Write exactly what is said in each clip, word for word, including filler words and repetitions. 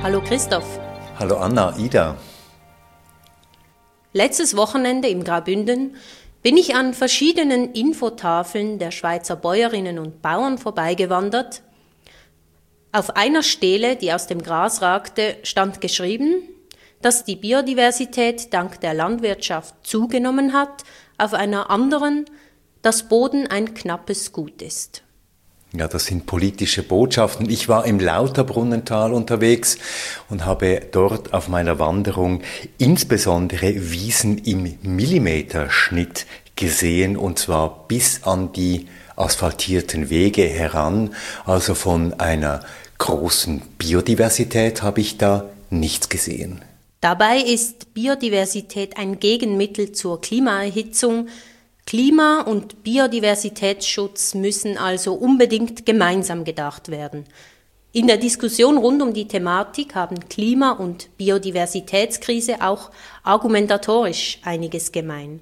Hallo Christoph. Hallo Anna, Ida. Letztes Wochenende im Graubünden bin ich an verschiedenen Infotafeln der Schweizer Bäuerinnen und Bauern vorbeigewandert. Auf einer Stele, die aus dem Gras ragte, stand geschrieben, dass die Biodiversität dank der Landwirtschaft zugenommen hat, auf einer anderen, dass Boden ein knappes Gut ist. Ja, das sind politische Botschaften. Ich war im Lauterbrunnental unterwegs und habe dort auf meiner Wanderung insbesondere Wiesen im Millimeterschnitt gesehen, und zwar bis an die asphaltierten Wege heran. Also von einer großen Biodiversität habe ich da nichts gesehen. Dabei ist Biodiversität ein Gegenmittel zur Klimaerhitzung. Klima- und Biodiversitätsschutz müssen also unbedingt gemeinsam gedacht werden. In der Diskussion rund um die Thematik haben Klima- und Biodiversitätskrise auch argumentatorisch einiges gemein.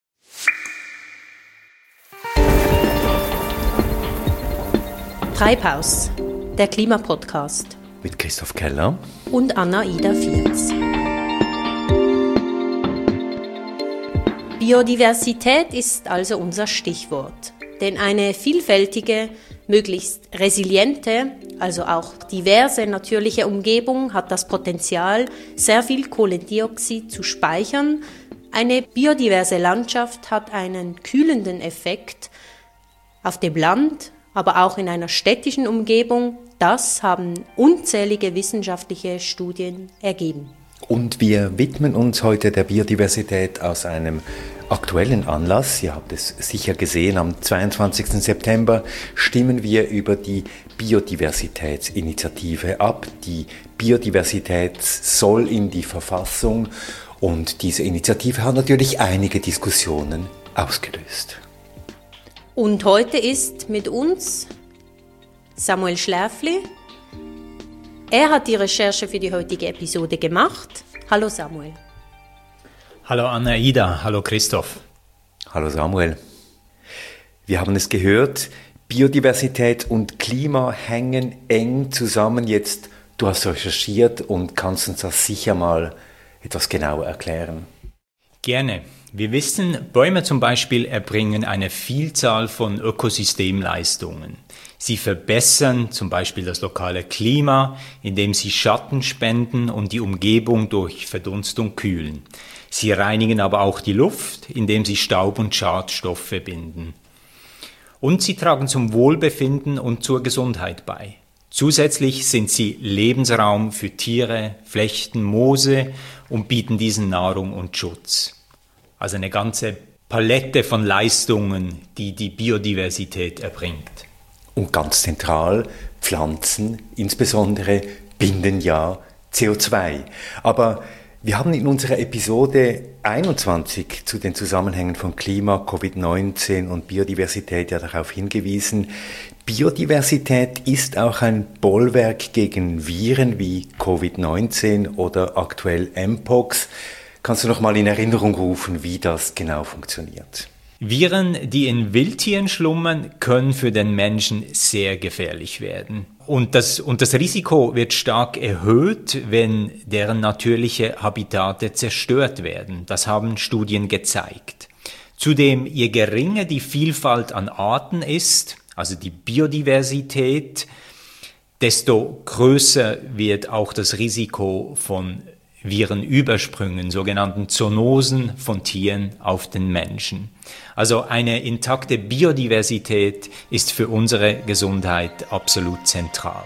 Treibhaus, der Klimapodcast. Mit Christoph Keller und Anna-Ida Vierz. Biodiversität ist also unser Stichwort, denn eine vielfältige, möglichst resiliente, also auch diverse natürliche Umgebung hat das Potenzial, sehr viel Kohlendioxid zu speichern. Eine biodiverse Landschaft hat einen kühlenden Effekt auf dem Land, aber auch in einer städtischen Umgebung. Das haben unzählige wissenschaftliche Studien ergeben. Und wir widmen uns heute der Biodiversität aus einem aktuellen Anlass. Ihr habt es sicher gesehen, am zweiundzwanzigsten September stimmen wir über die Biodiversitätsinitiative ab. Die Biodiversität soll in die Verfassung und diese Initiative hat natürlich einige Diskussionen ausgelöst. Und heute ist mit uns Samuel Schläfli. Er hat die Recherche für die heutige Episode gemacht. Hallo Samuel. Hallo Anna-Ida, hallo Christoph. Hallo Samuel. Wir haben es gehört, Biodiversität und Klima hängen eng zusammen. Jetzt, du hast recherchiert und kannst uns das sicher mal etwas genauer erklären. Gerne. Wir wissen, Bäume zum Beispiel erbringen eine Vielzahl von Ökosystemleistungen. Sie verbessern zum Beispiel das lokale Klima, indem sie Schatten spenden und die Umgebung durch Verdunstung kühlen. Sie reinigen aber auch die Luft, indem sie Staub und Schadstoffe binden. Und sie tragen zum Wohlbefinden und zur Gesundheit bei. Zusätzlich sind sie Lebensraum für Tiere, Flechten, Moose und bieten diesen Nahrung und Schutz. Also eine ganze Palette von Leistungen, die die Biodiversität erbringt. Und ganz zentral, Pflanzen insbesondere binden ja C O zwei. Aber wir haben in unserer Episode einundzwanzig zu den Zusammenhängen von Klima, Covid neunzehn und Biodiversität ja darauf hingewiesen. Biodiversität ist auch ein Bollwerk gegen Viren wie Covid neunzehn oder aktuell Mpox. Kannst du noch mal in Erinnerung rufen, wie das genau funktioniert? Viren, die in Wildtieren schlummern, können für den Menschen sehr gefährlich werden. Und das, und das Risiko wird stark erhöht, wenn deren natürliche Habitate zerstört werden. Das haben Studien gezeigt. Zudem, je geringer die Vielfalt an Arten ist, also die Biodiversität, desto größer wird auch das Risiko von Virenübersprüngen, sogenannten Zoonosen von Tieren auf den Menschen. Also eine intakte Biodiversität ist für unsere Gesundheit absolut zentral.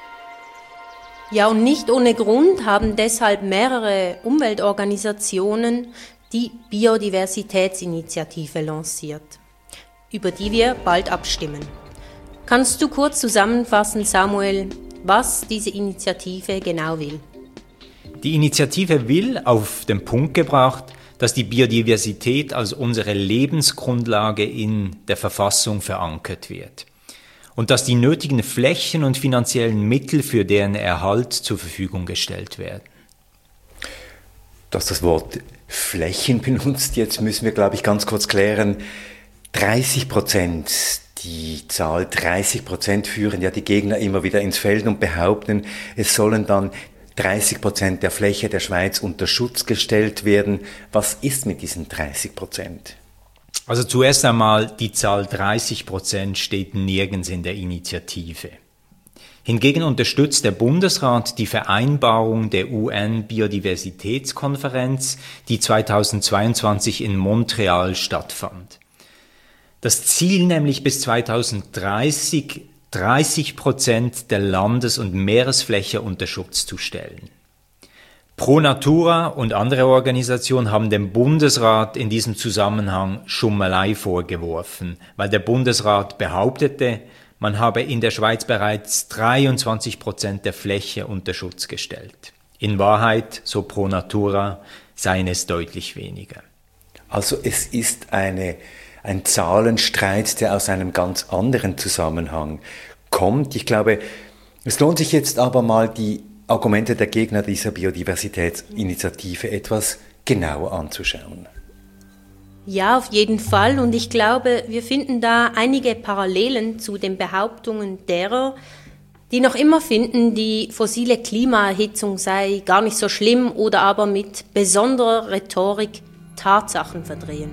Ja, und nicht ohne Grund haben deshalb mehrere Umweltorganisationen die Biodiversitätsinitiative lanciert, über die wir bald abstimmen. Kannst du kurz zusammenfassen, Samuel, was diese Initiative genau will? Die Initiative will, auf den Punkt gebracht, dass die Biodiversität als unsere Lebensgrundlage in der Verfassung verankert wird und dass die nötigen Flächen und finanziellen Mittel für deren Erhalt zur Verfügung gestellt werden. Dass das Wort Flächen benutzt, jetzt müssen wir, glaube ich, ganz kurz klären. dreißig Prozent, die Zahl dreißig Prozent führen ja die Gegner immer wieder ins Feld und behaupten, es sollen dann dreißig Prozent der Fläche der Schweiz unter Schutz gestellt werden. Was ist mit diesen dreißig Prozent? Also zuerst einmal, die Zahl dreißig Prozent steht nirgends in der Initiative. Hingegen unterstützt der Bundesrat die Vereinbarung der U N-Biodiversitätskonferenz, die zweitausendzweiundzwanzig in Montreal stattfand. Das Ziel nämlich bis zweitausenddreißig dreißig Prozent der Landes- und Meeresfläche unter Schutz zu stellen. Pro Natura und andere Organisationen haben dem Bundesrat in diesem Zusammenhang Schummelei vorgeworfen, weil der Bundesrat behauptete, man habe in der Schweiz bereits dreiundzwanzig Prozent der Fläche unter Schutz gestellt. In Wahrheit, so Pro Natura, seien es deutlich weniger. Also es ist eine, ein Zahlenstreit, der aus einem ganz anderen Zusammenhang kommt. Ich glaube, es lohnt sich jetzt aber mal, die Argumente der Gegner dieser Biodiversitätsinitiative etwas genauer anzuschauen. Ja, auf jeden Fall. Und ich glaube, wir finden da einige Parallelen zu den Behauptungen derer, die noch immer finden, die fossile Klimaerhitzung sei gar nicht so schlimm oder aber mit besonderer Rhetorik Tatsachen verdrehen.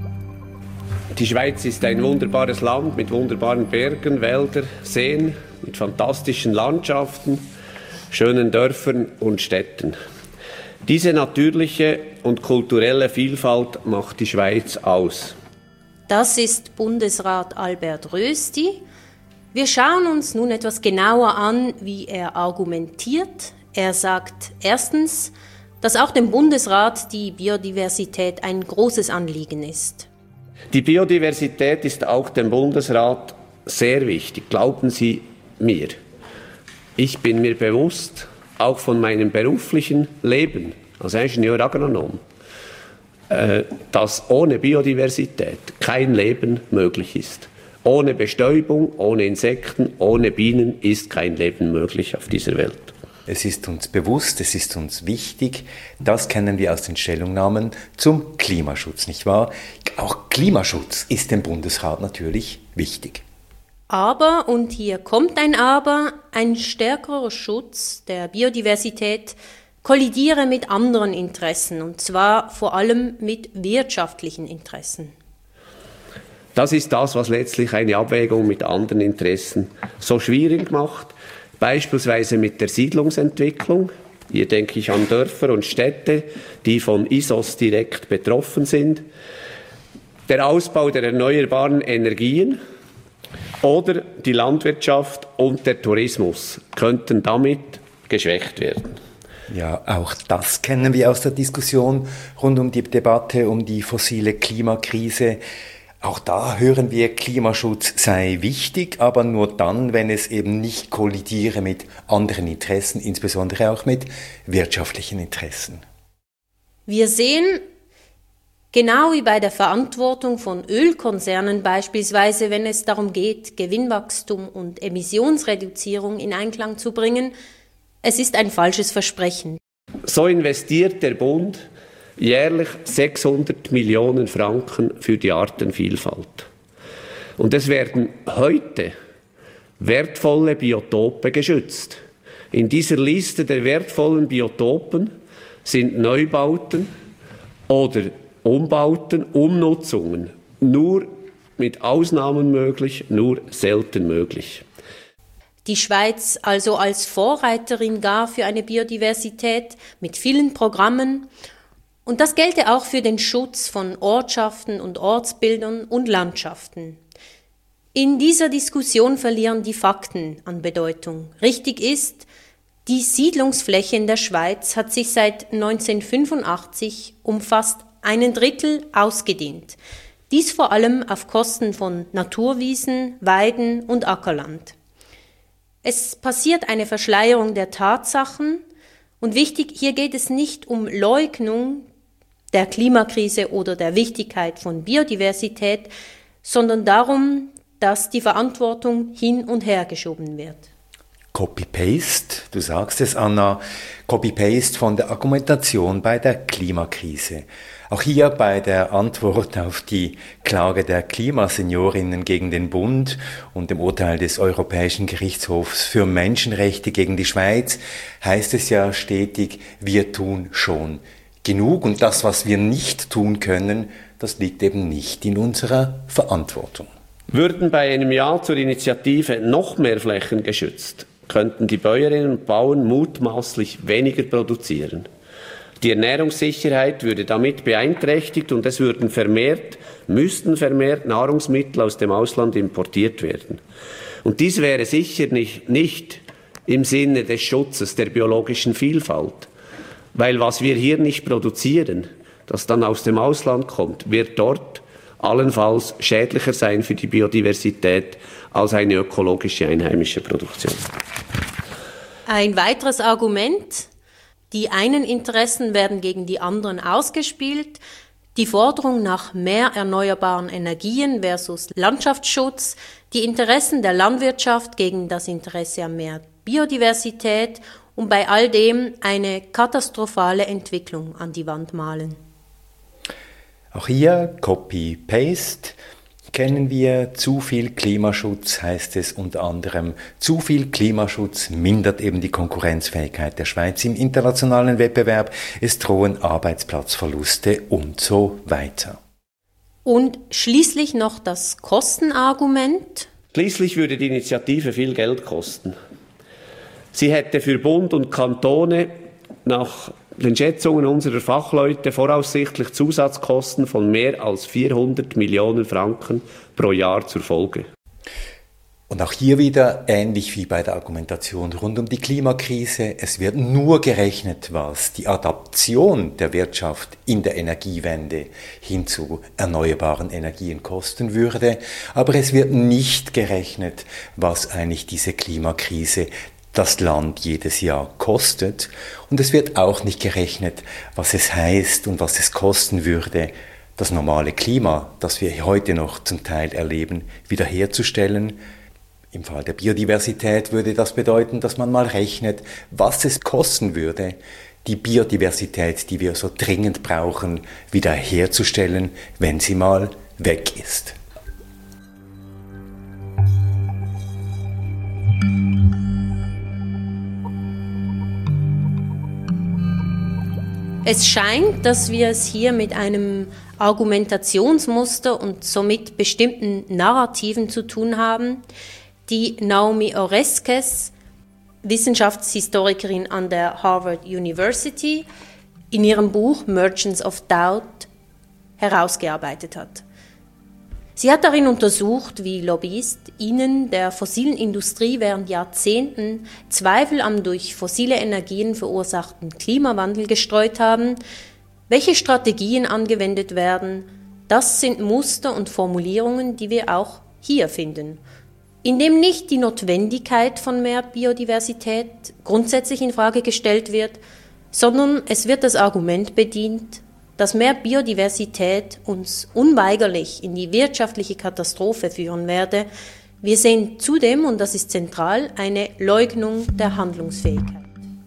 Die Schweiz ist ein wunderbares Land mit wunderbaren Bergen, Wäldern, Seen, mit fantastischen Landschaften, schönen Dörfern und Städten. Diese natürliche und kulturelle Vielfalt macht die Schweiz aus. Das ist Bundesrat Albert Rösti. Wir schauen uns nun etwas genauer an, wie er argumentiert. Er sagt erstens, dass auch dem Bundesrat die Biodiversität ein großes Anliegen ist. Die Biodiversität ist auch dem Bundesrat sehr wichtig, glauben Sie mir. Ich bin mir bewusst, auch von meinem beruflichen Leben als Ingenieur-Agronom, äh, dass ohne Biodiversität kein Leben möglich ist. Ohne Bestäubung, ohne Insekten, ohne Bienen ist kein Leben möglich auf dieser Welt. Es ist uns bewusst, es ist uns wichtig, das kennen wir aus den Stellungnahmen zum Klimaschutz, nicht wahr? Auch Klimaschutz ist dem Bundesrat natürlich wichtig. Aber, und hier kommt ein Aber, ein stärkerer Schutz der Biodiversität kollidiere mit anderen Interessen, und zwar vor allem mit wirtschaftlichen Interessen. Das ist das, was letztlich eine Abwägung mit anderen Interessen so schwierig macht, beispielsweise mit der Siedlungsentwicklung. Hier denke ich an Dörfer und Städte, die von I S O S direkt betroffen sind, der Ausbau der erneuerbaren Energien, oder die Landwirtschaft und der Tourismus könnten damit geschwächt werden. Ja, auch das kennen wir aus der Diskussion rund um die Debatte um die fossile Klimakrise. Auch da hören wir, Klimaschutz sei wichtig, aber nur dann, wenn es eben nicht kollidiere mit anderen Interessen, insbesondere auch mit wirtschaftlichen Interessen. Wir sehen, genau wie bei der Verantwortung von Ölkonzernen beispielsweise, wenn es darum geht, Gewinnwachstum und Emissionsreduzierung in Einklang zu bringen, es ist ein falsches Versprechen. So investiert der Bund jährlich sechshundert Millionen Franken für die Artenvielfalt. Und es werden heute wertvolle Biotope geschützt. In dieser Liste der wertvollen Biotopen sind Neubauten oder Umbauten, Umnutzungen nur mit Ausnahmen möglich, nur selten möglich. Die Schweiz also als Vorreiterin gar für eine Biodiversität mit vielen Programmen. Und das gelte auch für den Schutz von Ortschaften und Ortsbildern und Landschaften. In dieser Diskussion verlieren die Fakten an Bedeutung. Richtig ist, die Siedlungsfläche in der Schweiz hat sich seit neunzehnhundertfünfundachtzig um fast einen Drittel ausgedehnt. Dies vor allem auf Kosten von Naturwiesen, Weiden und Ackerland. Es passiert eine Verschleierung der Tatsachen und wichtig, hier geht es nicht um Leugnung der Klimakrise oder der Wichtigkeit von Copy-Paste, du sagst es, Anna, Copy-Paste von der Argumentation bei der Klimakrise. Auch hier bei der Antwort auf die Klage der Klimaseniorinnen gegen den Bund und dem Urteil des Europäischen Gerichtshofs für Menschenrechte gegen die Schweiz heißt es ja stetig, wir tun schon genug und das, was wir nicht tun können, das liegt eben nicht in unserer Verantwortung. Würden bei einem Ja zur Initiative noch mehr Flächen geschützt, könnten die Bäuerinnen und Bauern mutmaßlich weniger produzieren. Die Ernährungssicherheit würde damit beeinträchtigt und es würden vermehrt, müssten vermehrt Nahrungsmittel aus dem Ausland importiert werden. Und dies wäre sicher nicht, nicht im Sinne des Schutzes der biologischen Vielfalt, weil was wir hier nicht produzieren, das dann aus dem Ausland kommt, wird dort allenfalls schädlicher sein für die Biodiversität als eine ökologische einheimische Produktion. Ein weiteres Argument: Die einen Interessen werden gegen die anderen ausgespielt. Die Forderung nach mehr erneuerbaren Energien versus Landschaftsschutz, die Interessen der Landwirtschaft gegen das Interesse an mehr Biodiversität und bei all dem eine katastrophale Entwicklung an die Wand malen. Auch hier Copy-Paste. Kennen wir zu viel Klimaschutz, heißt es unter anderem, zu viel Klimaschutz mindert eben die Konkurrenzfähigkeit der Schweiz im internationalen Wettbewerb, es drohen Arbeitsplatzverluste und so weiter. Und schließlich noch das Kostenargument. Schließlich würde die Initiative viel Geld kosten. Sie hätte für Bund und Kantone nach den Schätzungen unserer Fachleute voraussichtlich Zusatzkosten von mehr als vierhundert Millionen Franken pro Jahr zur Folge. Und auch hier wieder ähnlich wie bei der Argumentation rund um die Klimakrise. Es wird nur gerechnet, was die Adaption der Wirtschaft in der Energiewende hin zu erneuerbaren Energien kosten würde. Aber es wird nicht gerechnet, was eigentlich diese Klimakrise das Land jedes Jahr kostet. Und es wird auch nicht gerechnet, was es heißt und was es kosten würde, das normale Klima, das wir heute noch zum Teil erleben, wiederherzustellen. Im Fall der Biodiversität würde das bedeuten, dass man mal rechnet, was es kosten würde, die Biodiversität, die wir so dringend brauchen, wiederherzustellen, wenn sie mal weg ist. Es scheint, dass wir es hier mit einem Argumentationsmuster und somit bestimmten Narrativen zu tun haben, die Naomi Oreskes, Wissenschaftshistorikerin an der Harvard University, in ihrem Buch Merchants of Doubt herausgearbeitet hat. Sie hat darin untersucht, wie LobbyistInnen der fossilen Industrie während Jahrzehnten Zweifel am durch fossile Energien verursachten Klimawandel gestreut haben, welche Strategien angewendet werden. Das sind Muster und Formulierungen, die wir auch hier finden. Indem nicht die Notwendigkeit von mehr Biodiversität grundsätzlich in Frage gestellt wird, sondern es wird das Argument bedient, dass mehr Biodiversität uns unweigerlich in die wirtschaftliche Katastrophe führen werde. Wir sehen zudem, und das ist zentral, eine Leugnung der Handlungsfähigkeit.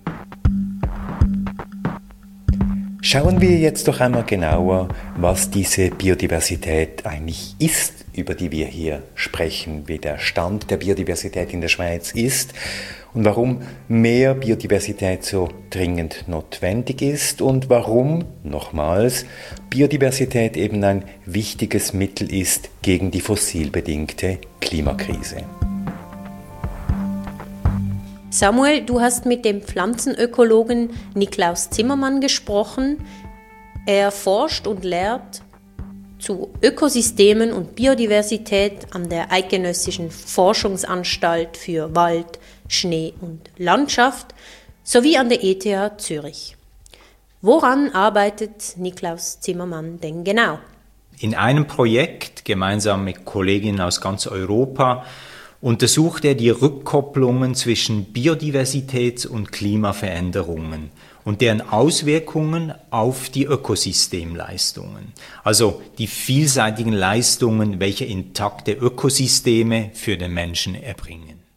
Schauen wir jetzt doch einmal genauer, was diese Biodiversität eigentlich ist, über die wir hier sprechen, wie der Stand der Biodiversität in der Schweiz ist und warum mehr Biodiversität so dringend notwendig ist und warum, nochmals, Biodiversität eben ein wichtiges Mittel ist gegen die fossilbedingte Klimakrise. Samuel, du hast mit dem Pflanzenökologen Niklaus Zimmermann gesprochen. Er forscht und lehrt zu Ökosystemen und Biodiversität an der Eidgenössischen Forschungsanstalt für Wald, Schnee und Landschaft sowie an der E T H Zürich. Woran arbeitet Niklaus Zimmermann denn genau? In einem Projekt, gemeinsam mit Kolleginnen aus ganz Europa, untersucht er die Rückkopplungen zwischen Biodiversitäts- und Klimaveränderungen und deren Auswirkungen auf die Ökosystemleistungen, also die vielseitigen Leistungen, welche intakte Ökosysteme für den Menschen erbringen.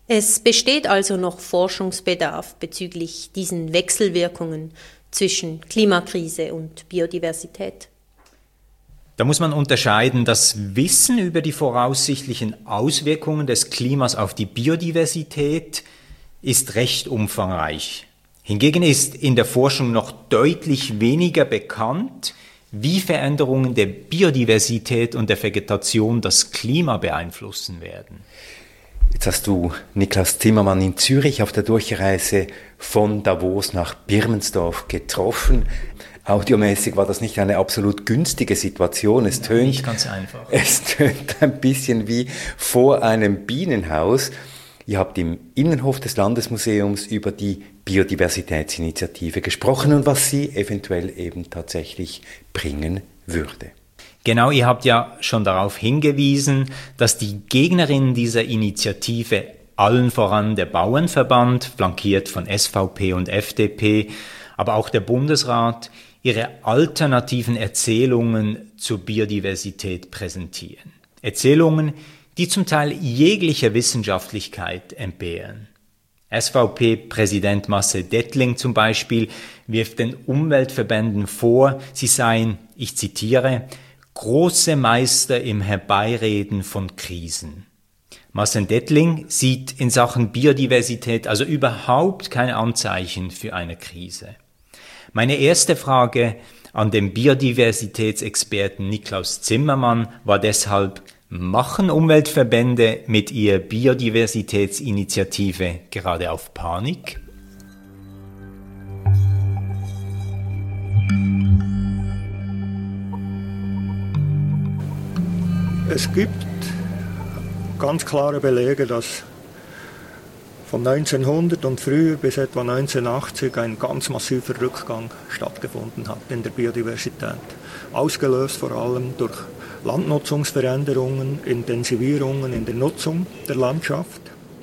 Es besteht also noch Forschungsbedarf bezüglich diesen Wechselwirkungen zwischen Klimakrise und Biodiversität. Da muss man unterscheiden, das Wissen über die voraussichtlichen Auswirkungen des Klimas auf die Biodiversität ist recht umfangreich. Hingegen ist in der Forschung noch deutlich weniger bekannt, wie Veränderungen der Biodiversität und der Vegetation das Klima beeinflussen werden. Jetzt hast du Niklas Zimmermann in Zürich auf der Durchreise von Davos nach Birmensdorf getroffen. Audiomäßig war das nicht eine absolut günstige Situation. Es tönt, nicht ganz einfach. Es tönt ein bisschen wie vor einem Bienenhaus. Ihr habt im Innenhof des Landesmuseums über die Biodiversitätsinitiative gesprochen und was sie eventuell eben tatsächlich bringen würde. Genau, ihr habt ja schon darauf hingewiesen, dass die Gegnerinnen dieser Initiative, allen voran der Bauernverband, flankiert von S V P und F D P, aber auch der Bundesrat, ihre alternativen Erzählungen zur Biodiversität präsentieren. Erzählungen, die zum Teil jeglicher Wissenschaftlichkeit entbehren. S V P-Präsident Marcel Dettling zum Beispiel wirft den Umweltverbänden vor, sie seien, ich zitiere, große Meister im Herbeireden von Krisen. Marcel Dettling sieht in Sachen Biodiversität also überhaupt kein Anzeichen für eine Krise. Meine erste Frage an den Biodiversitätsexperten Niklas Zimmermann war deshalb, machen Umweltverbände mit ihrer Biodiversitätsinitiative gerade auf Panik? Es gibt ganz klare Belege, dass von neunzehnhundert und früher bis etwa neunzehnhundertachtzig ein ganz massiver Rückgang stattgefunden hat in der Biodiversität. Ausgelöst vor allem durch Landnutzungsveränderungen, Intensivierungen in der Nutzung der Landschaft.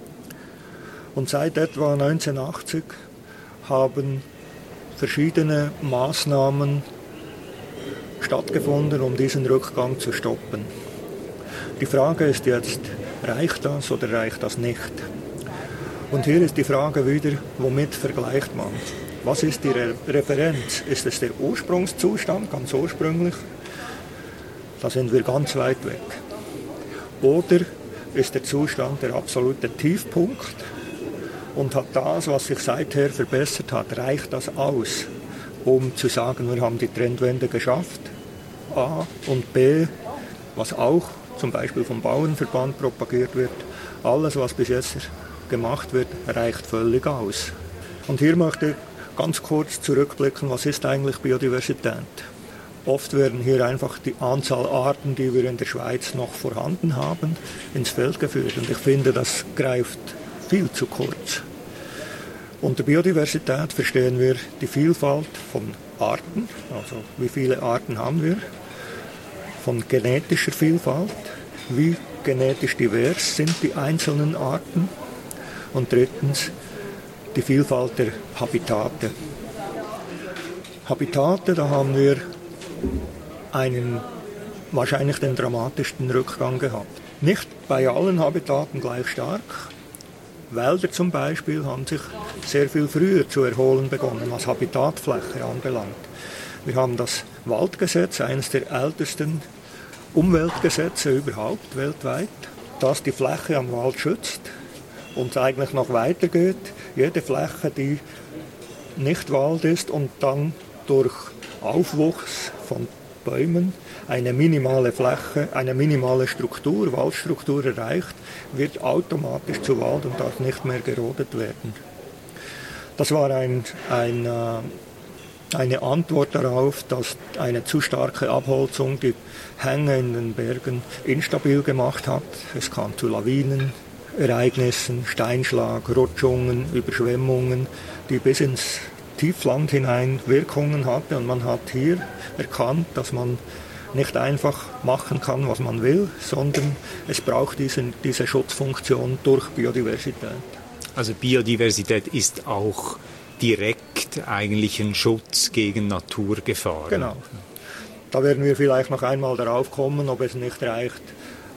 Und seit etwa neunzehnhundertachtzig haben verschiedene Maßnahmen stattgefunden, um diesen Rückgang zu stoppen. Die Frage ist jetzt, reicht das oder reicht das nicht? Und hier ist die Frage wieder, womit vergleicht man? Was ist die Re- Referenz? Ist es der Ursprungszustand, ganz ursprünglich? Da sind wir ganz weit weg. Oder ist der Zustand der absolute Tiefpunkt und hat das, was sich seither verbessert hat, reicht das aus, um zu sagen, wir haben die Trendwende geschafft? A und B, was auch zum Beispiel vom Bauernverband propagiert wird, alles, was bis jetzt gemacht wird, reicht völlig aus. Und hier möchte ich ganz kurz zurückblicken, was ist eigentlich Biodiversität? Oft werden hier einfach die Anzahl Arten, die wir in der Schweiz noch vorhanden haben, ins Feld geführt. Und ich finde, das greift viel zu kurz. Unter Biodiversität verstehen wir die Vielfalt von Arten, also wie viele Arten haben wir, von genetischer Vielfalt, wie genetisch divers sind die einzelnen Arten und drittens die Vielfalt der Habitate. Habitate, da haben wir einen wahrscheinlich den dramatischsten Rückgang gehabt. Nicht bei allen Habitaten gleich stark. Wälder zum Beispiel haben sich sehr viel früher zu erholen begonnen, was Habitatfläche anbelangt. Wir haben das Waldgesetz, eines der ältesten Umweltgesetze überhaupt weltweit, das die Fläche am Wald schützt und eigentlich noch weitergeht. Jede Fläche, die nicht Wald ist und dann durch Aufwuchs von Bäumen eine minimale Fläche, eine minimale Struktur, Waldstruktur erreicht, wird automatisch zu Wald und darf nicht mehr gerodet werden. Das war ein, ein, eine Antwort darauf, dass eine zu starke Abholzung die Hänge in den Bergen instabil gemacht hat. Es kam zu Lawinen, Ereignissen, Steinschlag, Rutschungen, Überschwemmungen, die bis ins Tiefland hinein Wirkungen hatte. Und man hat hier erkannt, dass man nicht einfach machen kann, was man will, sondern es braucht diese, diese Schutzfunktion durch Biodiversität. Also Biodiversität ist auch direkt eigentlich ein Schutz gegen Naturgefahren. Genau. Da werden wir vielleicht noch einmal darauf kommen, ob es nicht reicht,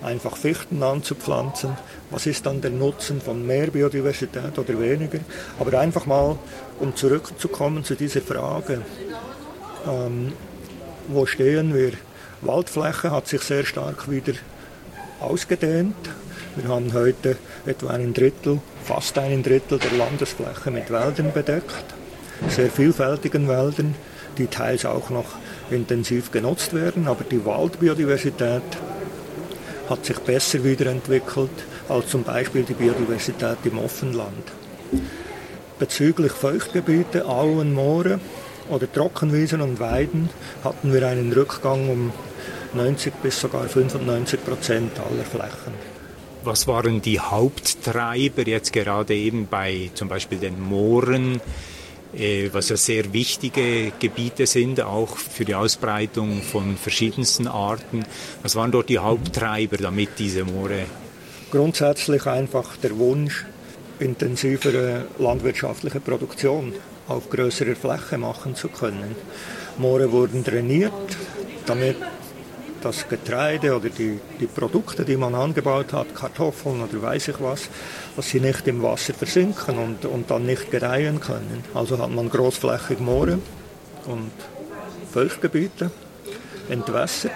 einfach Fichten anzupflanzen. Was ist dann der Nutzen von mehr Biodiversität oder weniger? Aber einfach mal, um zurückzukommen zu dieser Frage, ähm, wo stehen wir? Waldfläche hat sich sehr stark wieder ausgedehnt. Wir haben heute etwa ein Drittel, fast ein Drittel der Landesfläche mit Wäldern bedeckt, sehr vielfältigen Wäldern, die teils auch noch intensiv genutzt werden, aber die Waldbiodiversität hat sich besser wiederentwickelt als zum Beispiel die Biodiversität im Offenland. Bezüglich Feuchtgebiete, Auen, Moore oder Trockenwiesen und Weiden hatten wir einen Rückgang um neunzig bis sogar fünfundneunzig Prozent aller Flächen. Was waren die Haupttreiber jetzt gerade eben bei zum Beispiel den Mooren, äh, was ja sehr wichtige Gebiete sind, auch für die Ausbreitung von verschiedensten Arten. Was waren dort die Haupttreiber, damit diese Moore? Grundsätzlich einfach der Wunsch, intensivere landwirtschaftliche Produktion auf größerer Fläche machen zu können. Moore wurden drainiert, damit das Getreide oder die, die Produkte, die man angebaut hat, Kartoffeln oder weiß ich was, dass sie nicht im Wasser versinken und, und dann nicht gedeihen können. Also hat man großflächig Moore und Feuchtgebiete entwässert.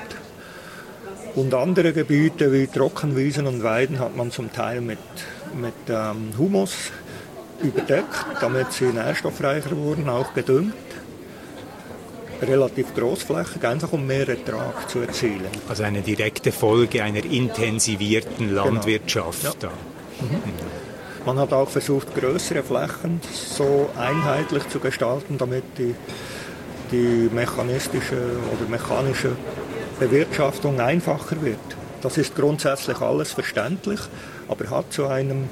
Und andere Gebiete wie Trockenwiesen und Weiden hat man zum Teil mit, mit ähm, Humus überdeckt, damit sie nährstoffreicher wurden, auch gedüngt. Relativ großflächig, einfach um mehr Ertrag zu erzielen. Also eine direkte Folge einer intensivierten Landwirtschaft. Genau. Ja. Mhm. Man hat auch versucht, größere Flächen so einheitlich zu gestalten, damit die, die mechanistische oder mechanische Bewirtschaftung einfacher wird. Das ist grundsätzlich alles verständlich, aber hat zu einem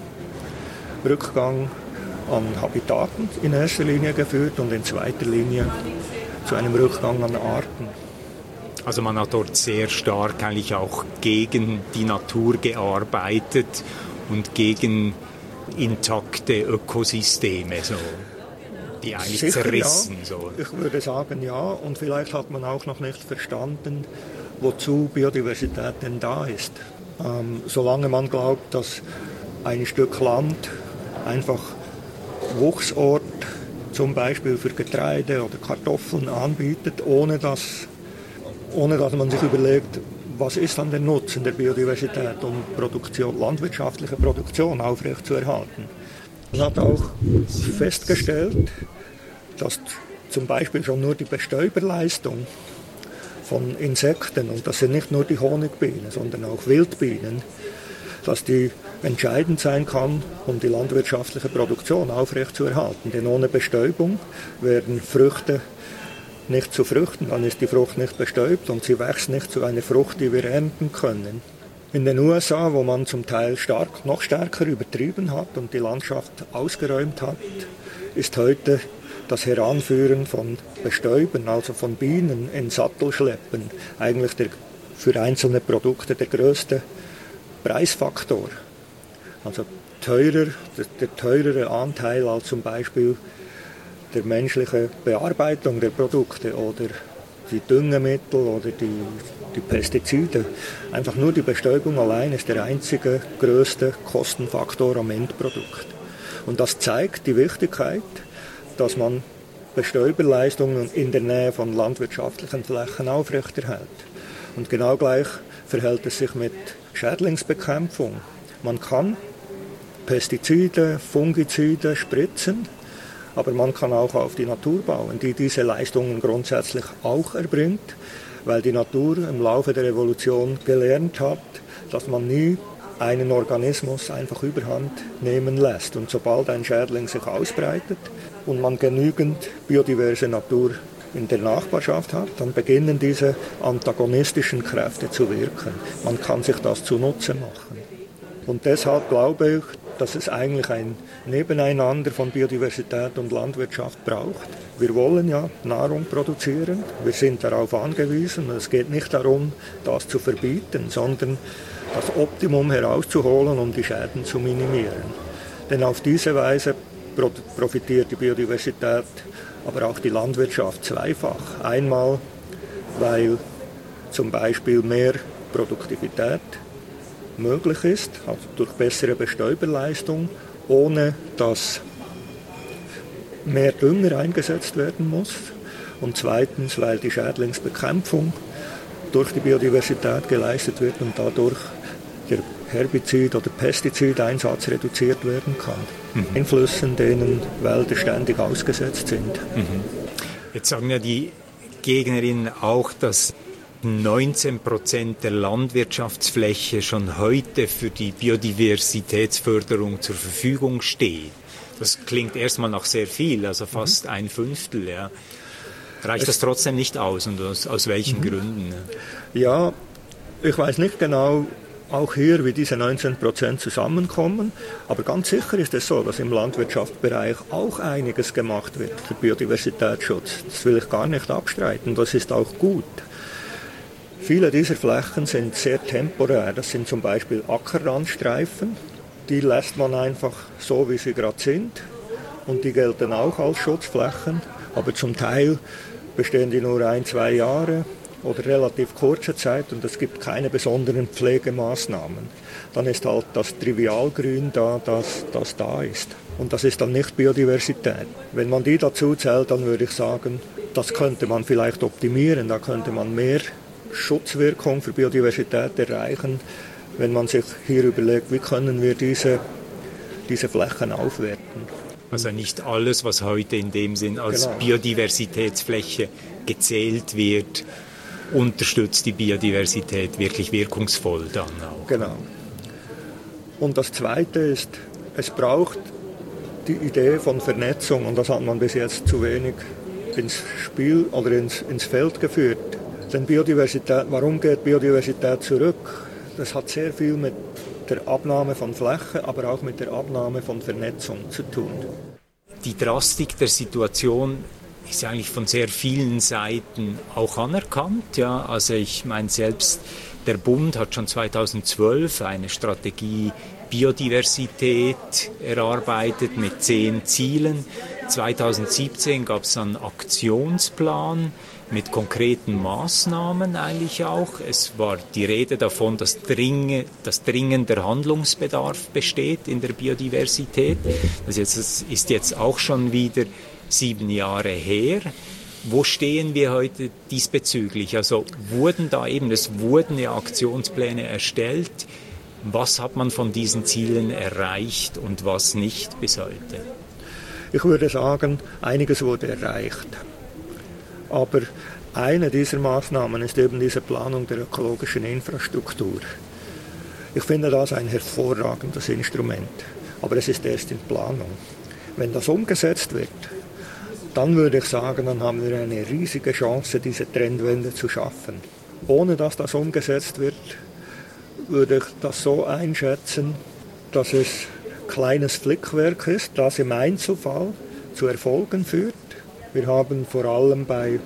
Rückgang an Habitaten in erster Linie geführt und in zweiter Linie zu einem Rückgang an Arten. Also man hat dort sehr stark eigentlich auch gegen die Natur gearbeitet und gegen intakte Ökosysteme, so, die eigentlich Sicher, zerrissen. Ja. So. Ich würde sagen ja, und vielleicht hat man auch noch nicht verstanden, wozu Biodiversität denn da ist. Ähm, solange man glaubt, dass ein Stück Land einfach Wuchsort zum Beispiel für Getreide oder Kartoffeln anbietet, ohne dass, ohne dass man sich überlegt, was ist dann der Nutzen der Biodiversität, um Produktion, landwirtschaftliche Produktion aufrechtzuerhalten. Man hat auch festgestellt, dass zum Beispiel schon nur die Bestäuberleistung von Insekten, und das sind nicht nur die Honigbienen, sondern auch Wildbienen, dass die entscheidend sein kann, um die landwirtschaftliche Produktion aufrechtzuerhalten. Denn ohne Bestäubung werden Früchte nicht zu Früchten, dann ist die Frucht nicht bestäubt und sie wächst nicht zu einer Frucht, die wir ernten können. In den U S A, wo man zum Teil stark, noch stärker übertrieben hat und die Landschaft ausgeräumt hat, ist heute das Heranführen von Bestäubern, also von Bienen in Sattelschleppen, eigentlich der, für einzelne Produkte der größte Preisfaktor. Also teurer, der, der teurere Anteil als zum Beispiel der menschliche Bearbeitung der Produkte oder die Düngemittel oder die, die Pestizide. Einfach nur die Bestäubung allein ist der einzige größte Kostenfaktor am Endprodukt. Und das zeigt die Wichtigkeit, dass man Bestäuberleistungen in der Nähe von landwirtschaftlichen Flächen aufrechterhält. Und genau gleich verhält es sich mit Schädlingsbekämpfung. Man kann Pestizide, Fungizide spritzen, aber man kann auch auf die Natur bauen, die diese Leistungen grundsätzlich auch erbringt, weil die Natur im Laufe der Evolution gelernt hat, dass man nie einen Organismus einfach überhand nehmen lässt. Und sobald ein Schädling sich ausbreitet und man genügend biodiverse Natur in der Nachbarschaft hat, dann beginnen diese antagonistischen Kräfte zu wirken. Man kann sich das zunutze machen. Und deshalb glaube ich, dass es eigentlich ein Nebeneinander von Biodiversität und Landwirtschaft braucht. Wir wollen ja Nahrung produzieren, wir sind darauf angewiesen. Es geht nicht darum, das zu verbieten, sondern das Optimum herauszuholen, um die Schäden zu minimieren. Denn auf diese Weise profitiert die Biodiversität, aber auch die Landwirtschaft zweifach. Einmal, weil zum Beispiel mehr Produktivität möglich ist, also durch bessere Bestäuberleistung, ohne dass mehr Dünger eingesetzt werden muss. Und zweitens, weil die Schädlingsbekämpfung durch die Biodiversität geleistet wird und dadurch der Herbizid- oder Pestizideinsatz reduziert werden kann. Mhm. Einflüssen, denen Wälder ständig ausgesetzt sind. Mhm. Jetzt sagen ja die Gegnerinnen auch, dass neunzehn Prozent der Landwirtschaftsfläche schon heute für die Biodiversitätsförderung zur Verfügung steht. Das klingt erstmal nach sehr viel, also fast mhm. ein Fünftel. Ja. Reicht es das trotzdem nicht aus und aus, aus welchen mhm. Gründen? Ja, ich weiß nicht genau, auch hier, wie diese neunzehn Prozent zusammenkommen. Aber ganz sicher ist es so, dass im Landwirtschaftsbereich auch einiges gemacht wird für Biodiversitätsschutz. Das will ich gar nicht abstreiten. Das ist auch gut. Viele dieser Flächen sind sehr temporär. Das sind zum Beispiel Ackerrandstreifen. Die lässt man einfach so, wie sie gerade sind. Und die gelten auch als Schutzflächen. Aber zum Teil bestehen die nur ein, zwei Jahre oder relativ kurze Zeit und es gibt keine besonderen Pflegemaßnahmen. Dann ist halt das Trivialgrün da, das, das da ist. Und das ist dann nicht Biodiversität. Wenn man die dazu zählt, dann würde ich sagen, das könnte man vielleicht optimieren. Da könnte man mehr Schutzwirkung für Biodiversität erreichen, wenn man sich hier überlegt, wie können wir diese, diese Flächen aufwerten. Also nicht alles, was heute in dem Sinn als genau. Biodiversitätsfläche gezählt wird, unterstützt die Biodiversität wirklich wirkungsvoll dann auch. Genau. Und das Zweite ist, es braucht die Idee von Vernetzung und das hat man bis jetzt zu wenig ins Spiel oder ins, ins Feld geführt. Denn Biodiversität, warum geht Biodiversität zurück? Das hat sehr viel mit der Abnahme von Fläche, aber auch mit der Abnahme von Vernetzung zu tun. Die Drastik der Situation ist eigentlich von sehr vielen Seiten auch anerkannt. Ja. Also ich meine, selbst der Bund hat schon zweitausendzwölf eine Strategie Biodiversität erarbeitet mit zehn Zielen. zweitausendsiebzehn gab es einen Aktionsplan mit konkreten Maßnahmen eigentlich auch. Es war die Rede davon, dass, dringe, dass dringender Handlungsbedarf besteht in der Biodiversität. Das ist jetzt auch schon wieder sieben Jahre her. Wo stehen wir heute diesbezüglich? Also wurden da eben, es wurden ja Aktionspläne erstellt. Was hat man von diesen Zielen erreicht und was nicht bis heute? Ich würde sagen, einiges wurde erreicht. Aber eine dieser Maßnahmen ist eben diese Planung der ökologischen Infrastruktur. Ich finde das ein hervorragendes Instrument, aber es ist erst in Planung. Wenn das umgesetzt wird, dann würde ich sagen, dann haben wir eine riesige Chance, diese Trendwende zu schaffen. Ohne dass das umgesetzt wird, würde ich das so einschätzen, dass es kleines Flickwerk ist, das im Einzelfall zu Erfolgen führt. Wir haben vor allem bei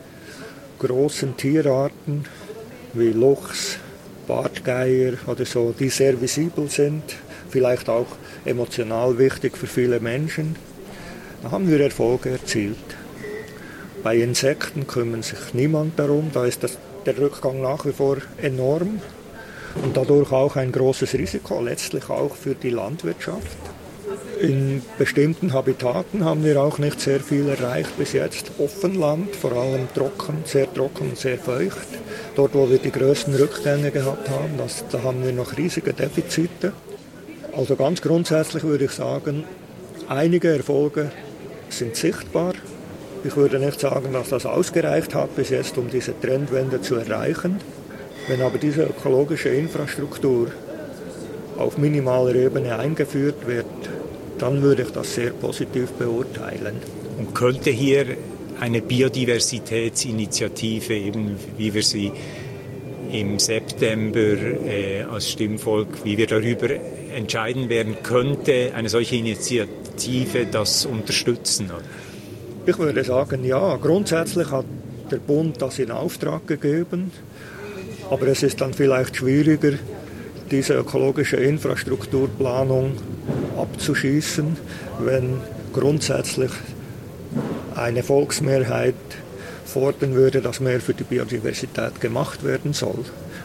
großen Tierarten wie Luchs, Bartgeier oder so, die sehr visibel sind, vielleicht auch emotional wichtig für viele Menschen. Da haben wir Erfolge erzielt. Bei Insekten kümmert sich niemand darum, da ist das, der Rückgang nach wie vor enorm und dadurch auch ein großes Risiko, letztlich auch für die Landwirtschaft. In bestimmten Habitaten haben wir auch nicht sehr viel erreicht bis jetzt. Offenland, vor allem trocken, sehr trocken und sehr feucht. Dort, wo wir die größten Rückgänge gehabt haben, das, da haben wir noch riesige Defizite. Also ganz grundsätzlich würde ich sagen, einige Erfolge sind sichtbar. Ich würde nicht sagen, dass das ausgereicht hat bis jetzt, um diese Trendwende zu erreichen. Wenn aber diese ökologische Infrastruktur auf minimaler Ebene eingeführt wird, dann würde ich das sehr positiv beurteilen. Und könnte hier eine Biodiversitätsinitiative, eben wie wir sie im September äh, als Stimmvolk, wie wir darüber entscheiden werden, könnte eine solche Initiative das unterstützen? Oder? Ich würde sagen, ja. Grundsätzlich hat der Bund das in Auftrag gegeben, aber es ist dann vielleicht schwieriger, diese ökologische Infrastrukturplanung abzuschießen, wenn grundsätzlich eine Volksmehrheit fordern würde, dass mehr für die Biodiversität gemacht werden soll.